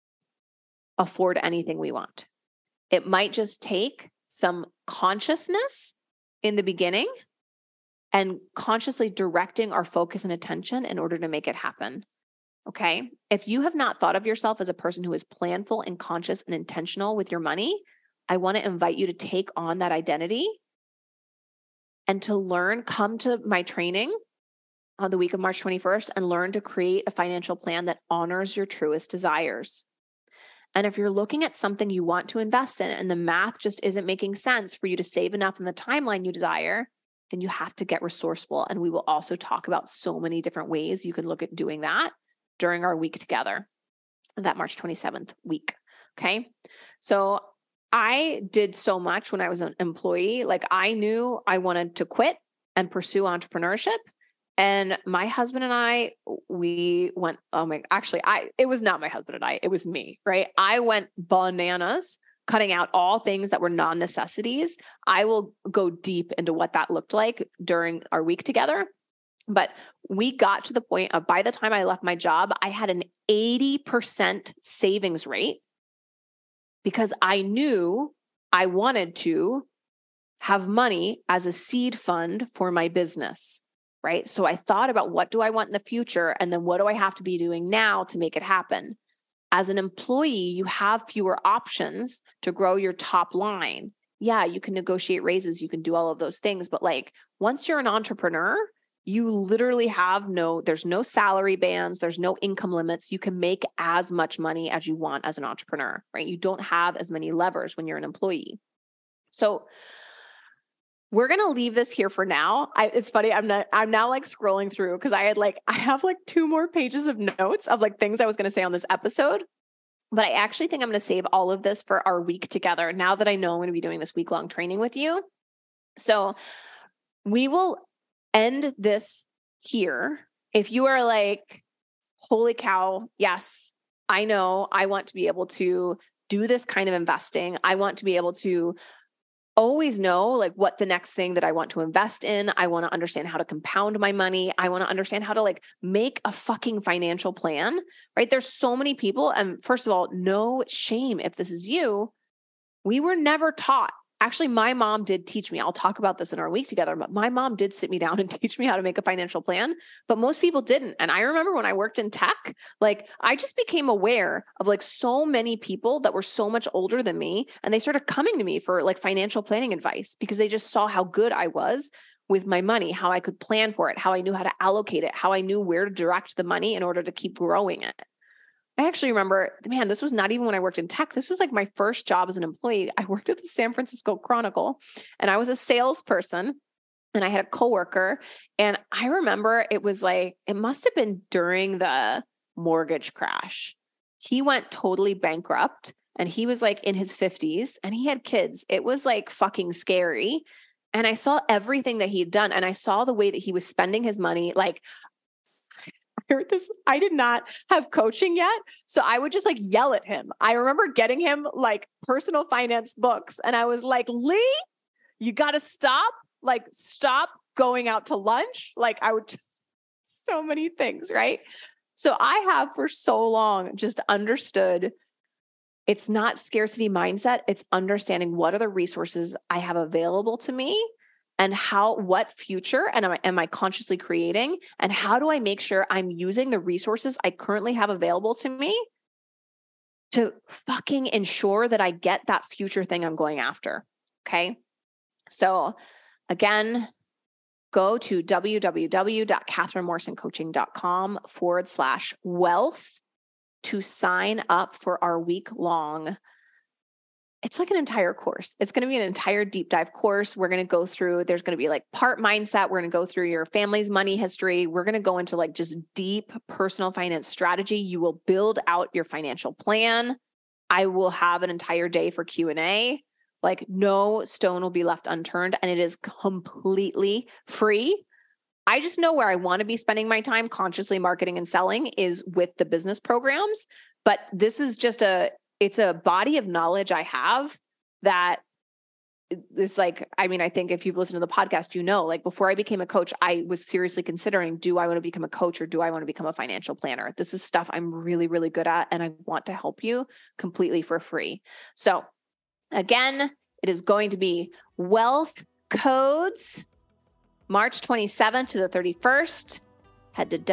afford anything we want. It might just take some consciousness in the beginning and consciously directing our focus and attention in order to make it happen. Okay. If you have not thought of yourself as a person who is planful and conscious and intentional with your money, I want to invite you to take on that identity and to learn, come to my training on the week of March twenty-first and learn to create a financial plan that honors your truest desires. And if you're looking at something you want to invest in and the math just isn't making sense for you to save enough in the timeline you desire, then you have to get resourceful. And we will also talk about so many different ways you can look at doing that during our week together, that March twenty-seventh week. Okay. So I did so much when I was an employee. Like I knew I wanted to quit and pursue entrepreneurship. And my husband and I, we went, oh my, actually, I, it was not my husband and I, it was me, right? I went bananas, cutting out all things that were non-necessities. I will go deep into what that looked like during our week together. But we got to the point of, by the time I left my job, I had an eighty percent savings rate because I knew I wanted to have money as a seed fund for my business, right? So I thought about, what do I want in the future? And then what do I have to be doing now to make it happen? As an employee, you have fewer options to grow your top line. Yeah, you can negotiate raises, you can do all of those things. But like once you're an entrepreneur, you literally have no, there's no salary bands, there's no income limits. You can make as much money as you want as an entrepreneur, right? You don't have as many levers when you're an employee. So we're going to leave this here for now. I, it's funny. I'm not, I'm now like scrolling through because I had like, I have like two more pages of notes of like things I was going to say on this episode, but I actually think I'm going to save all of this for our week together. Now that I know I'm going to be doing this week long training with you. So we will end this here. If you are like, holy cow, yes, I know I want to be able to do this kind of investing. I want to be able to always know like what the next thing that I want to invest in. I want to understand how to compound my money. I want to understand how to like make a fucking financial plan, right? There's so many people. And first of all, no shame if this is you. We were never taught. Actually, my mom did teach me. I'll talk about this in our week together, but my mom did sit me down and teach me how to make a financial plan, but most people didn't. And I remember when I worked in tech, like I just became aware of like so many people that were so much older than me. And they started coming to me for like financial planning advice because they just saw how good I was with my money, how I could plan for it, how I knew how to allocate it, how I knew where to direct the money in order to keep growing it. I actually remember, man, this was not even when I worked in tech. This was like my first job as an employee. I worked at the San Francisco Chronicle and I was a salesperson and I had a coworker. And I remember it was like, it must have been during the mortgage crash. He went totally bankrupt and he was like in his fifties and he had kids. It was like fucking scary. And I saw everything that he had done and I saw the way that he was spending his money. Like, this, I did not have coaching yet. So I would just like yell at him. I remember getting him like personal finance books. And I was like, Lee, you got to stop, like stop going out to lunch. Like I would, so many things, right? So I have for so long just understood it's not scarcity mindset. It's understanding what are the resources I have available to me and how, what future and am I, am I consciously creating? And how do I make sure I'm using the resources I currently have available to me to fucking ensure that I get that future thing I'm going after? Okay. So again, go to www.catherinemorrisoncoaching.com forward slash wealth to sign up for our week long. It's like an entire course. It's going to be an entire deep dive course. We're going to go through, there's going to be like part mindset. We're going to go through your family's money history. We're going to go into like just deep personal finance strategy. You will build out your financial plan. I will have an entire day for Q and A. Like no stone will be left unturned, and it is completely free. I just know where I want to be spending my time consciously marketing and selling is with the business programs. But this is just a, it's a body of knowledge I have that is like, I mean, I think if you've listened to the podcast, you know, like before I became a coach, I was seriously considering, do I want to become a coach or do I want to become a financial planner? This is stuff I'm really, really good at, and I want to help you completely for free. So again, it is going to be Wealth Codes, March twenty-seventh to the thirty-first. Head to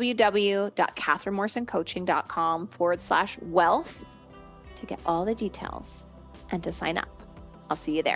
www.catherinemorrisoncoaching.com forward slash wealth to get all the details and to sign up. I'll see you there.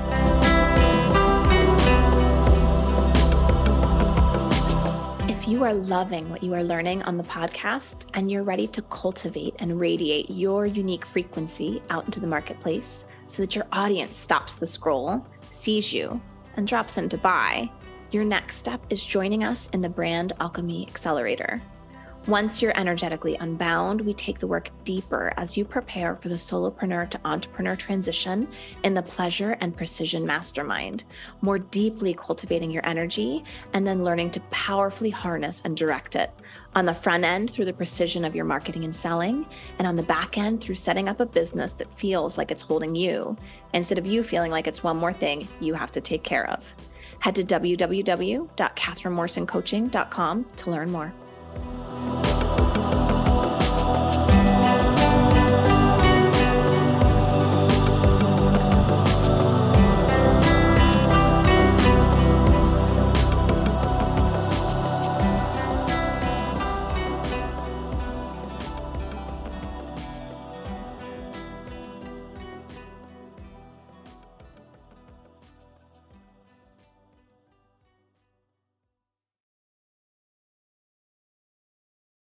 If you are loving what you are learning on the podcast and you're ready to cultivate and radiate your unique frequency out into the marketplace so that your audience stops the scroll, sees you, and drops in to buy, your next step is joining us in the Brand Alchemy Accelerator. Once you're energetically unbound, we take the work deeper as you prepare for the solopreneur to entrepreneur transition in the Pleasure and Precision Mastermind, more deeply cultivating your energy and then learning to powerfully harness and direct it. On the front end, through the precision of your marketing and selling, and on the back end, through setting up a business that feels like it's holding you, instead of you feeling like it's one more thing you have to take care of. Head to www.catherinemorrisoncoaching.com to learn more.